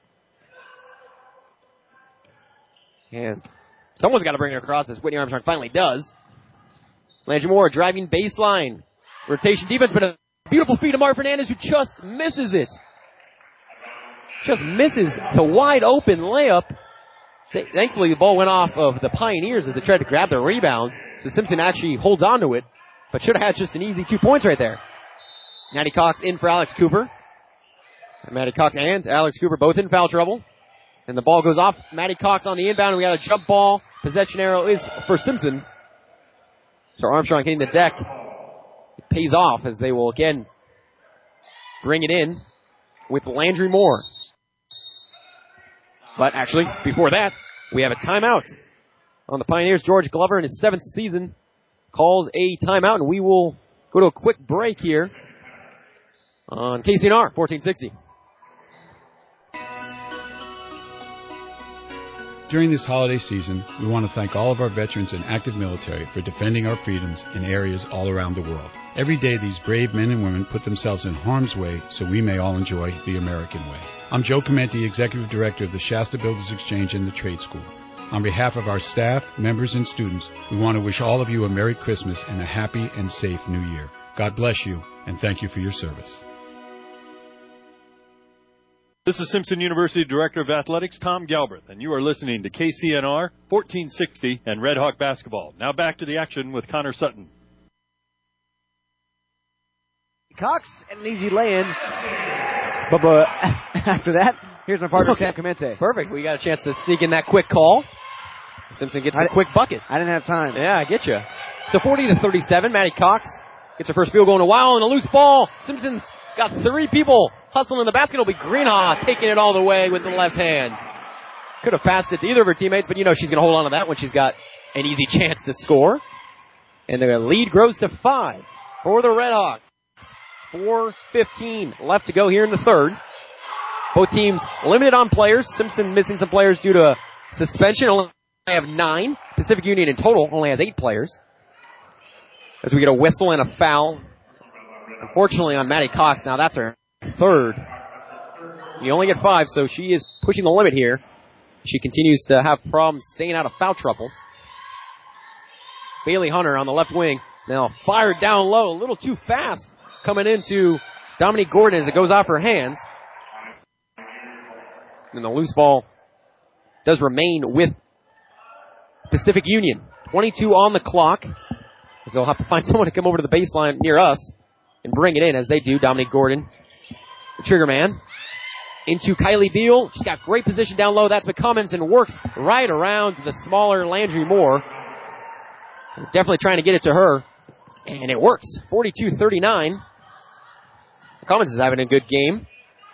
And someone's got to bring it across, as Whitney Armstrong finally does. Landry Moore driving baseline. Rotation defense, but a beautiful feed of Mari Fernandez, who just misses it. Just misses the wide open layup. Thankfully, the ball went off of the Pioneers as they tried to grab the rebound. So Simpson actually holds on to it, but should have had just an easy two points right there. Maddie Cox in for Alex Cooper. And Maddie Cox and Alex Cooper both in foul trouble. And the ball goes off Maddie Cox on the inbound, and we got a jump ball. Possession arrow is for Simpson. So Armstrong hitting the deck. It pays off as they will again bring it in with Landry Moore. But actually, before that, we have a timeout on the Pioneers. George Glover in his seventh season calls a timeout, and we will go to a quick break here on K C N R fourteen sixty. During this holiday season, we want to thank all of our veterans and active military for defending our freedoms in areas all around the world. Every day, these brave men and women put themselves in harm's way so we may all enjoy the American way. I'm Joe Clementi, Executive Director of the Shasta Builders Exchange and the Trade School. On behalf of our staff, members, and students, we want to wish all of you a Merry Christmas and a happy and safe New Year. God bless you, and thank you for your service. This is Simpson University Director of Athletics, Tom Galbraith, and you are listening to K C N R fourteen sixty and Red Hawk Basketball. Now back to the action with Connor Sutton. Cox and an easy lay-in. But, but after that, here's my partner, Sam Clemente. Perfect. We got a chance to sneak in that quick call. Simpson gets a quick bucket. I didn't have time. Yeah, I get you. So forty to thirty-seven, Maddie Cox gets her first field goal in a while, and a loose ball. Simpson's got three people hustling in the basket. It'll be Greenhaw taking it all the way with the left hand. Could have passed it to either of her teammates, but you know she's going to hold on to that when she's got an easy chance to score. And the lead grows to five for the Red Hawks. four fifteen left to go here in the third. Both teams limited on players. Simpson missing some players due to a suspension. Only have nine. Pacific Union in total only has eight players. As we get a whistle and a foul. Unfortunately on Maddie Cox. Now that's her third. You only get five, so she is pushing the limit here. She continues to have problems staying out of foul trouble. Bailey Hunter on the left wing. Now fired down low, a little too fast. Coming into Dominique Gordon as it goes off her hands. And the loose ball does remain with Pacific Union. twenty-two on the clock. So they'll have to find someone to come over to the baseline near us and bring it in as they do. Dominique Gordon, the trigger man. Into Kylie Beal. She's got great position down low. That's McCummins and works right around the smaller Landry Moore. Definitely trying to get it to her. And it works. forty-two thirty-nine. McCummins is having a good game.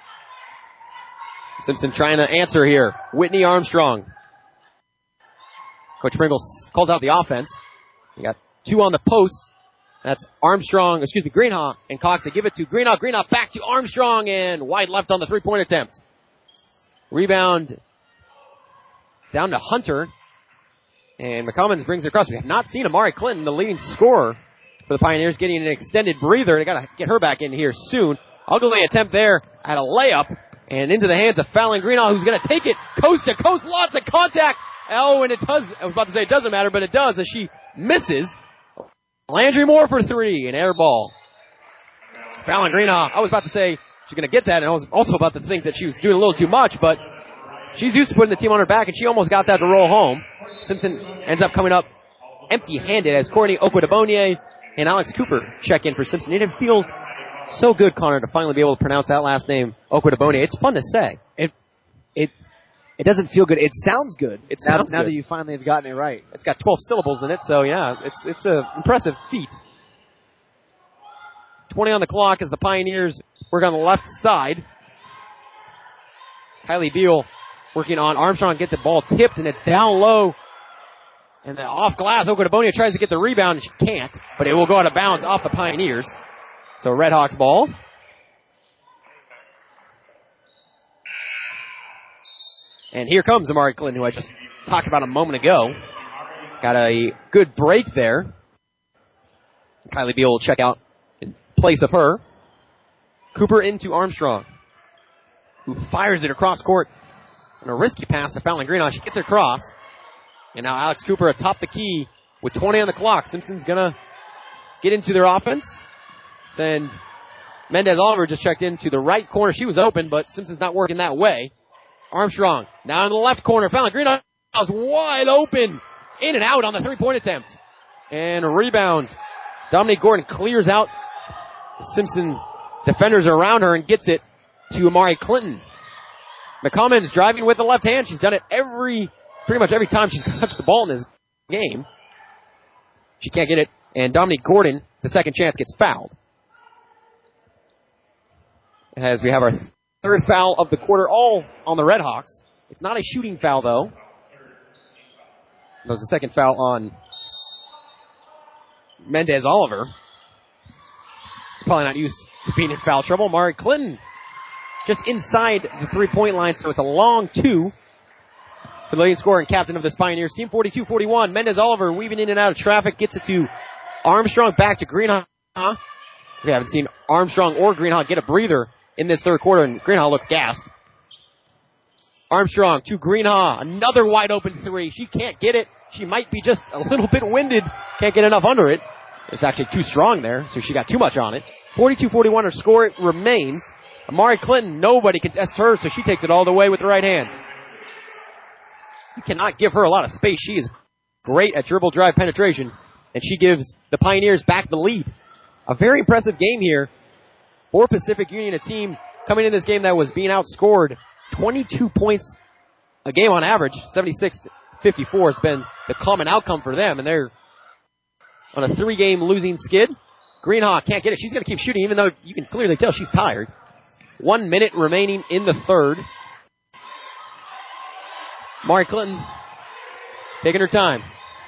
Simpson trying to answer here. Whitney Armstrong. Coach Pringle calls out the offense. You got two on the post. That's Armstrong, excuse me, Greenhaw and Cox. They give it to Greenhaw. Greenhaw back to Armstrong and wide left on the three-point attempt. Rebound down to Hunter. And McCummins brings it across. We have not seen Amari Clinton, the leading scorer for the Pioneers, getting an extended breather. They got to get her back in here soon. Ugly attempt there at a layup. And into the hands of Fallon Greenhaw, who's going to take it coast to coast. Lots of contact. Oh, and it does, I was about to say it doesn't matter, but it does as she misses. Landry Moore for three, an air ball. Fallon Greenhaw, I was about to say she's going to get that, and I was also about to think that she was doing a little too much, but she's used to putting the team on her back, and she almost got that to roll home. Simpson ends up coming up empty-handed as Courtney Okwudabonye and Alex Cooper check in for Simpson. It feels so good, Connor, to finally be able to pronounce that last name, Okwudabonye. It's fun to say. It it it doesn't feel good. It sounds good. It now, sounds now good. that you finally have gotten it right. It's got twelve syllables in it, so yeah, it's it's an impressive feat. twenty on the clock as the Pioneers work on the left side. Kylie Beal working on Armstrong, gets the ball tipped, and it's down low. And then off glass, Okwudabonye tries to get the rebound, and she can't, but it will go out of bounds off the Pioneers. So Redhawks ball. And here comes Amari Clinton, who I just talked about a moment ago. Got a good break there. Kylie Beal will check out in place of her. Cooper into Armstrong, who fires it across court. And a risky pass to Fallon Greenhaw. She gets it across. And now Alex Cooper atop the key with twenty on the clock. Simpson's going to get into their offense. Send Mendez Oliver just checked into the right corner. She was open, but Simpson's not working that way. Armstrong now in the left corner. Fallon Greenhaw is wide open. In and out on the three-point attempt. And a rebound. Dominique Gordon clears out the Simpson defenders around her and gets it to Amari Clinton. McCummins driving with the left hand. She's done it every, pretty much every time she's touched the ball in this game. She can't get it. And Dominique Gordon, the second chance, gets fouled. As we have our third foul of the quarter, all on the Redhawks. It's not a shooting foul, though. That was the second foul on Mendez Oliver. He's probably not used to being in foul trouble. Amari Clinton just inside the three-point line, so it's a long two for the leading scorer and captain of this Pioneers team. forty-two forty-one. Mendez Oliver weaving in and out of traffic, gets it to Armstrong, back to Greenhaw. We haven't seen Armstrong or Greenhaw get a breather in this third quarter, and Greenhaw looks gassed. Armstrong to Greenhaw, another wide open three. She can't get it. She might be just a little bit winded. Can't get enough under it. It's actually too strong there, so she got too much on it. forty-two forty-one, her score it remains. Amari Clinton, nobody contests her, so she takes it all the way with the right hand. You cannot give her a lot of space. She is great at dribble drive penetration, and she gives the Pioneers back the lead. A very impressive game here for Pacific Union, a team coming in this game that was being outscored twenty-two points a game on average. seventy-six fifty-four has been the common outcome for them, and they're on a three-game losing skid. Greenhaw can't get it. She's going to keep shooting, even though you can clearly tell she's tired. One minute remaining in the third. Amari Clinton taking her time.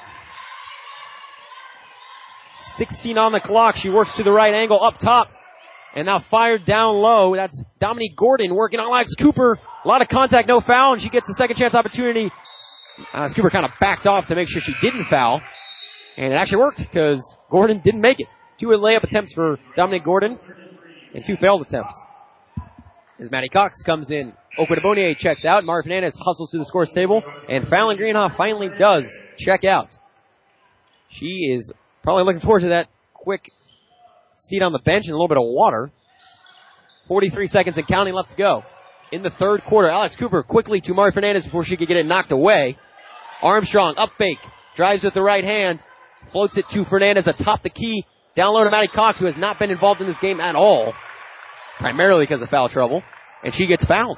sixteen on the clock. She works to the right angle up top. And now fired down low. That's Dominique Gordon working on Alex Cooper. A lot of contact, no foul, and she gets the second chance opportunity. Alex Cooper kind of backed off to make sure she didn't foul. And it actually worked because Gordon didn't make it. Two layup attempts for Dominique Gordon and two failed attempts. As Maddie Cox comes in, Okwudabonye checks out. Mari Fernandez hustles to the scores table. And Fallon Greenhaw finally does check out. She is probably looking forward to that quick seat on the bench and a little bit of water. forty-three seconds and counting left to go. In the third quarter, Alex Cooper quickly to Mari Fernandez before she could get it knocked away. Armstrong, up fake, drives with the right hand, floats it to Fernandez atop the key. Down low to Maddie Cox, who has not been involved in this game at all, primarily because of foul trouble, and she gets fouled.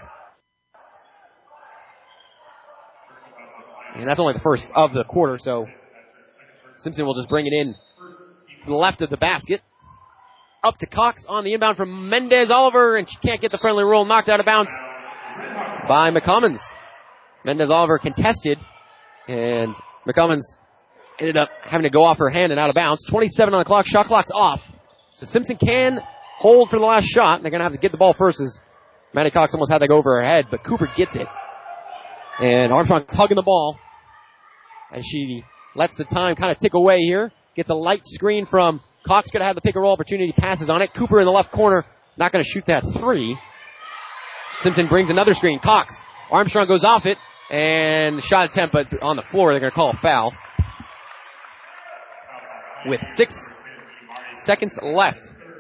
And that's only the first of the quarter, so Simpson will just bring it in to the left of the basket. Up to Cox on the inbound from Mendez Oliver, and she can't get the friendly roll, knocked out of bounds by McCummins. Mendez Oliver contested, and McCummins ended up having to go off her hand and out of bounds. twenty-seven on the clock, shot clock's off. So Simpson can hold for the last shot. They're going to have to get the ball first as Maddie Cox almost had to go over her head, but Cooper gets it. And Armstrong tugging the ball as she lets the time kind of tick away here. Gets a light screen from Cox, going to have the pick and roll opportunity, passes on it. Cooper in the left corner, not going to shoot that three. Simpson brings another screen. Cox, Armstrong goes off it, and the shot attempt, but on the floor, they're going to call a foul. With six seconds left.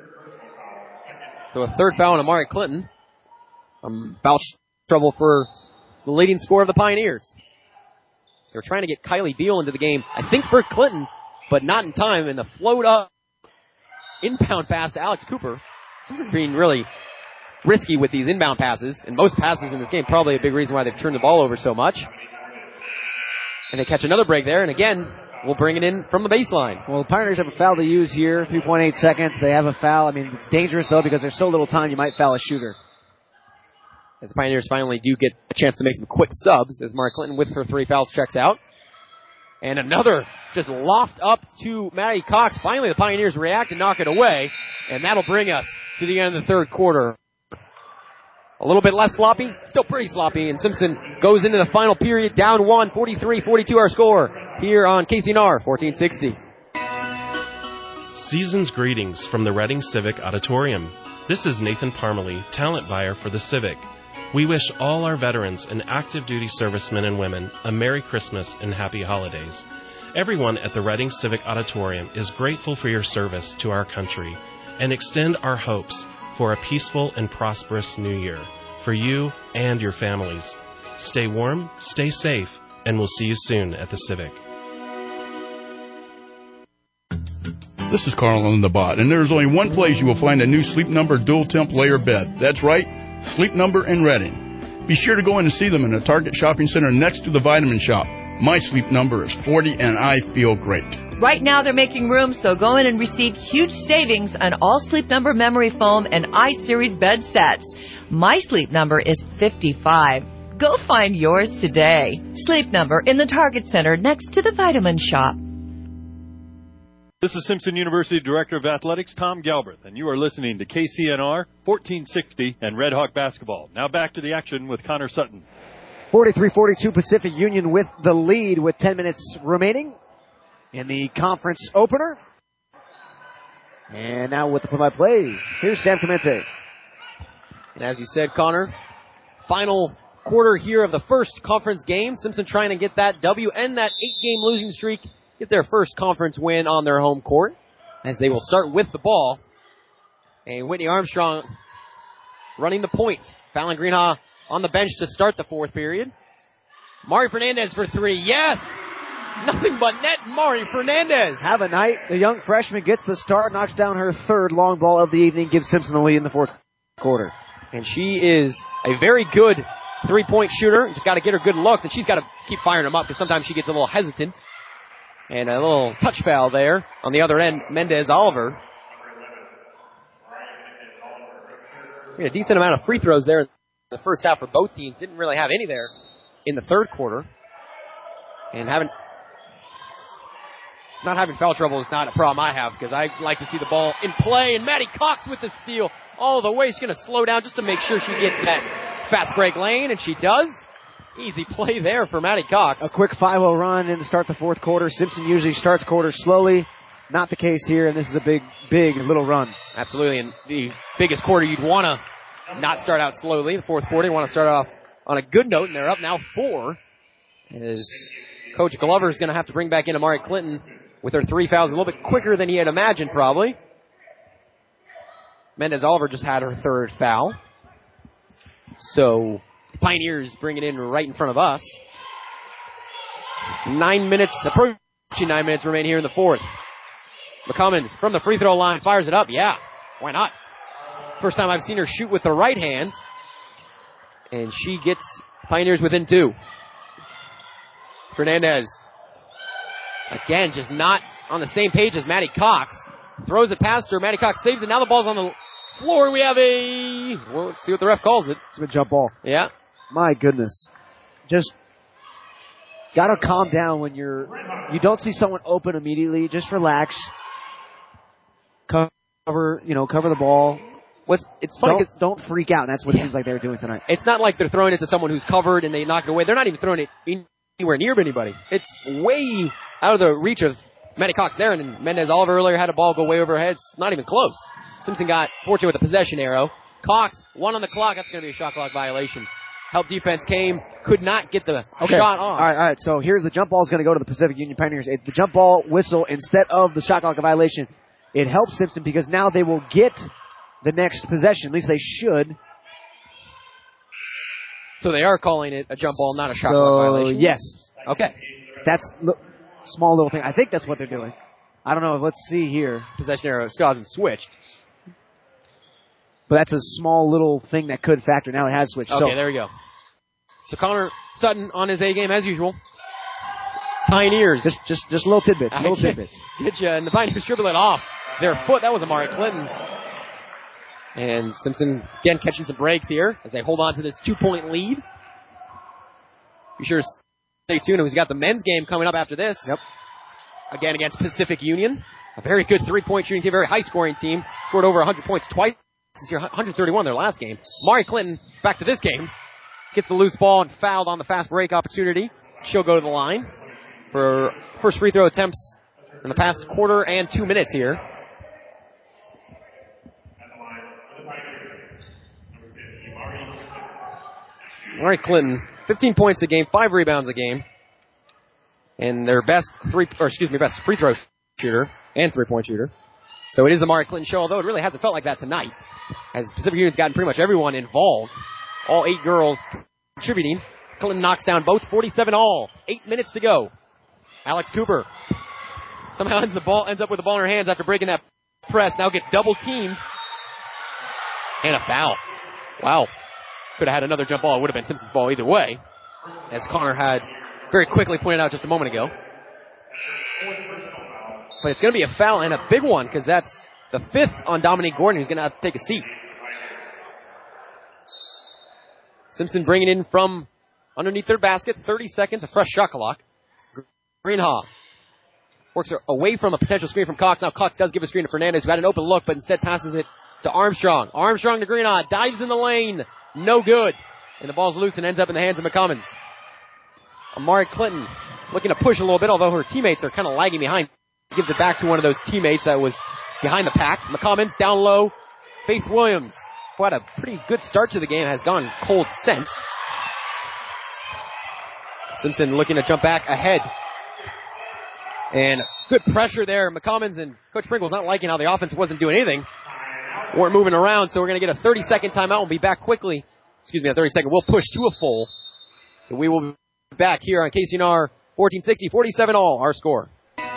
So a third foul on Amari Clinton. Um, foul trouble for the leading scorer of the Pioneers. They're trying to get Kylie Beal into the game. I think for Clinton, but not in time, and the float up inbound pass to Alex Cooper. Simpson's being really risky with these inbound passes, and most passes in this game, probably a big reason why they've turned the ball over so much. And they catch another break there, and again, we'll bring it in from the baseline. Well, the Pioneers have a foul to use here, three point eight seconds. They have a foul. I mean, it's dangerous, though, because there's so little time you might foul a shooter. As the Pioneers finally do get a chance to make some quick subs, as Mari Clinton with her three fouls checks out. And another just loft up to Maddie Cox. Finally, the Pioneers react and knock it away, and that'll bring us to the end of the third quarter. A little bit less sloppy, still pretty sloppy, and Simpson goes into the final period down one, forty-three forty-two our score, here on K C N R fourteen sixty. Season's greetings from the Reading Civic Auditorium. This is Nathan Parmalee, talent buyer for the Civic. We wish all our veterans and active duty servicemen and women a Merry Christmas and Happy Holidays. Everyone at the Reading Civic Auditorium is grateful for your service to our country and extend our hopes for a peaceful and prosperous new year for you and your families. Stay warm, stay safe, and we'll see you soon at the Civic. This is Carl on the Bot, and there's only one place you will find a new Sleep Number dual temp layer bed. That's right, Sleep Number in Reading. Be sure to go in and see them in the Target Shopping Center next to the Vitamin Shop. My Sleep Number is forty, and I feel great. Right now they're making room, so go in and receive huge savings on all Sleep Number memory foam and I-Series bed sets. My Sleep Number is fifty-five. Go find yours today. Sleep Number in the Target Center next to the Vitamin Shop. This is Simpson University Director of Athletics, Tom Galbraith, and you are listening to K C N R fourteen sixty and Red Hawk Basketball. Now back to the action with Connor Sutton. forty-three forty-two Pacific Union with the lead with ten minutes remaining in the conference opener. And now with the play-by-play, here's Sam Clemente. And as you said, Connor, final quarter here of the first conference game. Simpson trying to get that W and that eight-game losing streak, get their first conference win on their home court, as they will start with the ball. And Whitney Armstrong running the point. Fallon Greenhaw on the bench to start the fourth period. Mari Fernandez for three. Yes! Nothing but net. Mari Fernandez. Have a night. The young freshman gets the start, knocks down her third long ball of the evening, gives Simpson the lead in the fourth quarter. And she is a very good three-point shooter. Just got to get her good looks, and she's got to keep firing them up because sometimes she gets a little hesitant. And a little touch foul there on the other end, Mendez Oliver. We had a decent amount of free throws there in the first half for both teams. Didn't really have any there in the third quarter. And having not having foul trouble is not a problem I have, because I like to see the ball in play. And Maddie Cox with the steal all the way. She's going to slow down just to make sure she gets that fast break lane, and she does. Easy play there for Maddie Cox. A quick five oh run in to start the fourth quarter. Simpson usually starts quarters slowly. Not the case here, and this is a big, big little run. Absolutely, and the biggest quarter you'd want to not start out slowly. The fourth quarter, you want to start off on a good note, and they're up now four. As Coach Glover is going to have to bring back in Amari Clinton with her three fouls a little bit quicker than he had imagined, probably. Mendez Oliver just had her third foul. So the Pioneers bring it in right in front of us. Nine minutes, approaching nine minutes remain here in the fourth. McCummins from the free throw line fires it up. Yeah, why not? First time I've seen her shoot with the right hand. And she gets Pioneers within two. Fernandez, again, just not on the same page as Maddie Cox. Throws it past her. Maddie Cox saves it. Now the ball's on the floor. We have a... Well, let's see what the ref calls it. It's a jump ball. Yeah. My goodness. Just got to calm down when you're... You don't see someone open immediately. Just relax. Cover, you know, cover the ball. What's, it's funny because don't, don't freak out. And that's what yeah. it seems like they were doing tonight. It's not like they're throwing it to someone who's covered and they knock it away. They're not even throwing it anywhere near anybody. It's way out of the reach of Maddie Cox there, and then Mendez Oliver earlier had a ball go way over her head. It's not even close. Simpson got fortunate with the possession arrow. Cox, one on the clock. That's going to be a shot clock violation. Help defense came, could not get the okay. shot off. All right, all right. So here's the jump ball is going to go to the Pacific Union Pioneers. It, the jump ball whistle instead of the shot clock violation. It helps Simpson because now they will get the next possession. At least they should. So they are calling it a jump ball, not a shot so, clock violation? Yes. Okay. That's a small little thing. I think that's what they're doing. I don't know. Let's see here. Possession arrow still hasn't switched. But that's a small little thing that could factor. Now it has switched. Okay, so. there we go. So Connor Sutton on his A game as usual. Pioneers. Just just, just little tidbits. Little get, tidbits. Get you, and the Pioneers dribble it off their foot. That was Amari Clinton. And Simpson, again, catching some breaks here as they hold on to this two-point lead. Be sure to stay tuned. We've got the men's game coming up after this. Yep. Again, against Pacific Union. A very good three-point shooting team, very high-scoring team. Scored over one hundred points twice this year, one hundred thirty-one their last game. Amari Clinton, back to this game. Gets the loose ball and fouled on the fast break opportunity. She'll go to the line for first free throw attempts in the past quarter and two minutes here. Amari Clinton, fifteen points a game, five rebounds a game, and their best three, or excuse me, best free throw shooter and three-point shooter. So it is the Amari Clinton show, although it really hasn't felt like that tonight, as Pacific Union's gotten pretty much everyone involved. All eight girls contributing. Clinton knocks down both, forty-seven all. Eight minutes to go. Alex Cooper somehow ends the ball, ends up with the ball in her hands after breaking that press. Now gets double teamed. And a foul. Wow. Could have had another jump ball. It would have been Simpson's ball either way, as Connor had very quickly pointed out just a moment ago. But it's going to be a foul, and a big one, because that's the fifth on Dominique Gordon, who's going to have to take a seat. Simpson bringing in from underneath their basket, thirty seconds, a fresh shot clock. Greenhaw works away from a potential screen from Cox. Now Cox does give a screen to Fernandez, who had an open look, but instead passes it to Armstrong. Armstrong to Greenhaw, dives in the lane, no good. And the ball's loose and ends up in the hands of McCummins. Amari Clinton looking to push a little bit, although her teammates are kind of lagging behind. Gives it back to one of those teammates that was behind the pack. McCummins down low. Faith Williams, who had a pretty good start to the game, has gone cold since. Simpson looking to jump back ahead. And good pressure there. McCummins and Coach Pringle's not liking how the offense wasn't doing anything. Weren't moving around, so we're going to get a thirty-second timeout. We'll be back quickly. Excuse me, a thirty-second. We'll push to a full. So we will be back here on K C N R fourteen sixty, forty-seven all, our score.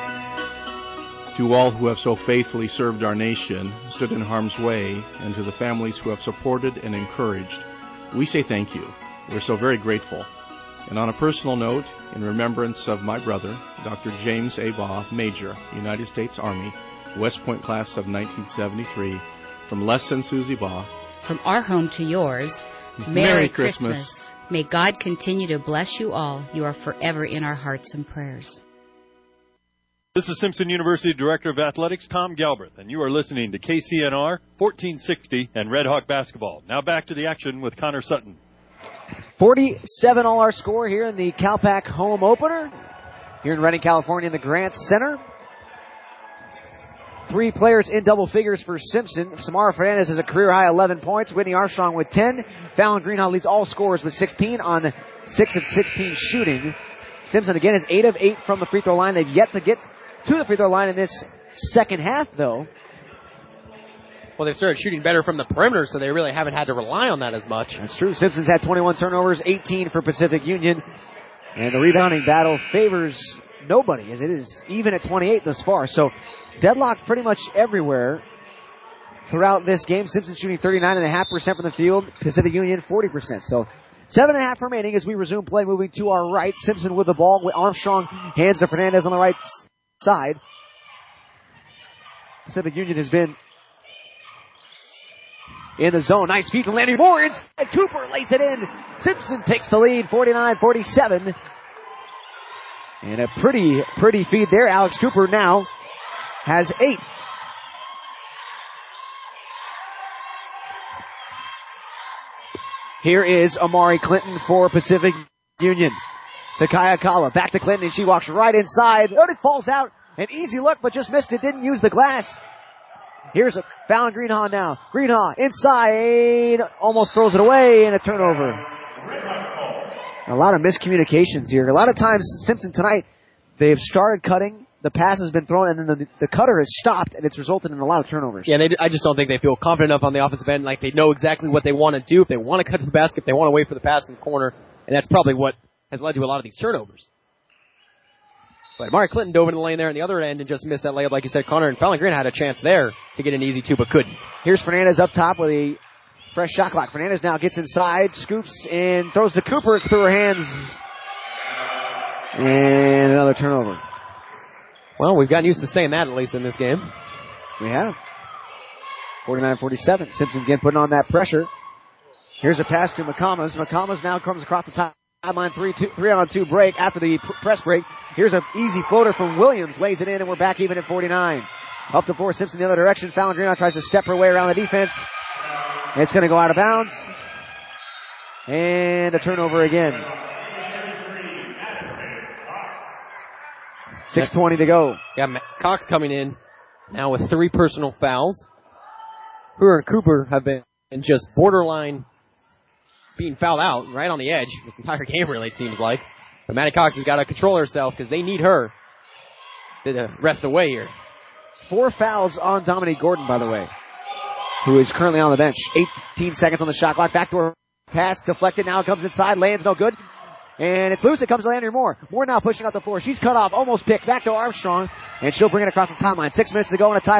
To all who have so faithfully served our nation, stood in harm's way, and to the families who have supported and encouraged, we say thank you. We're so very grateful. And on a personal note, in remembrance of my brother, Doctor James A. Baugh, Major, United States Army, West Point class of nineteen seventy-three, from Les and Susie Baugh. From our home to yours, Merry, Merry Christmas. Christmas. May God continue to bless you all. You are forever in our hearts and prayers. This is Simpson University Director of Athletics, Tom Galbraith, and you are listening to K C N R fourteen sixty and Red Hawk Basketball. Now back to the action with Connor Sutton. forty-seven all our score here in the CalPAC home opener here in Redding, California in the Grant Center. Three players in double figures for Simpson. Samara Fernandez has a career-high eleven points. Whitney Armstrong with ten. Fallon Greenhaw leads all scorers with sixteen on six of sixteen shooting. Simpson again is eight of eight from the free throw line. They've yet to get to the free throw line in this second half, though. Well, they've started shooting better from the perimeter, so they really haven't had to rely on that as much. That's true. Simpson's had twenty-one turnovers, eighteen for Pacific Union. And the rebounding battle favors nobody, as it is even at twenty-eight thus far. So deadlock pretty much everywhere throughout this game. Simpson shooting thirty-nine point five percent from the field. Pacific Union forty percent. So seven and a half remaining as we resume play. Moving to our right. Simpson with the ball. With Armstrong hands to Fernandez on the right side. Pacific Union has been in the zone. Nice feed from Landy Moore. And Cooper lays it in. Simpson takes the lead, forty-nine forty-seven. And a pretty, pretty feed there. Alex Cooper now has eight. Here is Amari Clinton for Pacific Union. To Kaya Kala. Back to Clinton, and she walks right inside. Oh, it falls out. An easy look, but just missed it. Didn't use the glass. Here's a Fallon Greenhaw now. Greenhaw inside. Almost throws it away, and a turnover. A lot of miscommunications here. A lot of times, Simpson tonight, they've started cutting. The pass has been thrown, and then the, the cutter has stopped, and it's resulted in a lot of turnovers. Yeah, they, I just don't think they feel confident enough on the offensive end. Like, they know exactly what they want to do. If they want to cut to the basket, if they want to wait for the pass in the corner. And that's probably what has led to a lot of these turnovers. But Mari Clinton dove into the lane there on the other end and just missed that layup, like you said, Connor. And Fallon Green had a chance there to get an easy two, but couldn't. Here's Fernandez up top with a fresh shot clock. Fernandez now gets inside, scoops, and throws to Cooper. It's through her hands. And another turnover. Well, we've gotten used to saying that, at least in this game. We have. forty-nine forty-seven. Simpson again putting on that pressure. Here's a pass to McComas. McComas now comes across the top. Sideline three, two, three on two break after the pr- press break. Here's an easy floater from Williams. Lays it in, and we're back even at forty-nine. Up the floor, Simpson the other direction. Fallon Green tries to step her way around the defense. It's going to go out of bounds. And a turnover again. six twenty to go. Yeah, Cox coming in now with three personal fouls. Brewer and Cooper have been just borderline being fouled out right on the edge this entire game, really, it seems like. But Maddie Cox has got to control herself because they need her to rest the way here. Four fouls on Dominique Gordon, by the way, who is currently on the bench. eighteen seconds on the shot clock. Backdoor pass deflected. Now it comes inside. Lands no good. And it's loose. It comes to Landry Moore. Moore now pushing up the floor. She's cut off. Almost picked. Back to Armstrong. And she'll bring it across the timeline. Six minutes to go in a tie.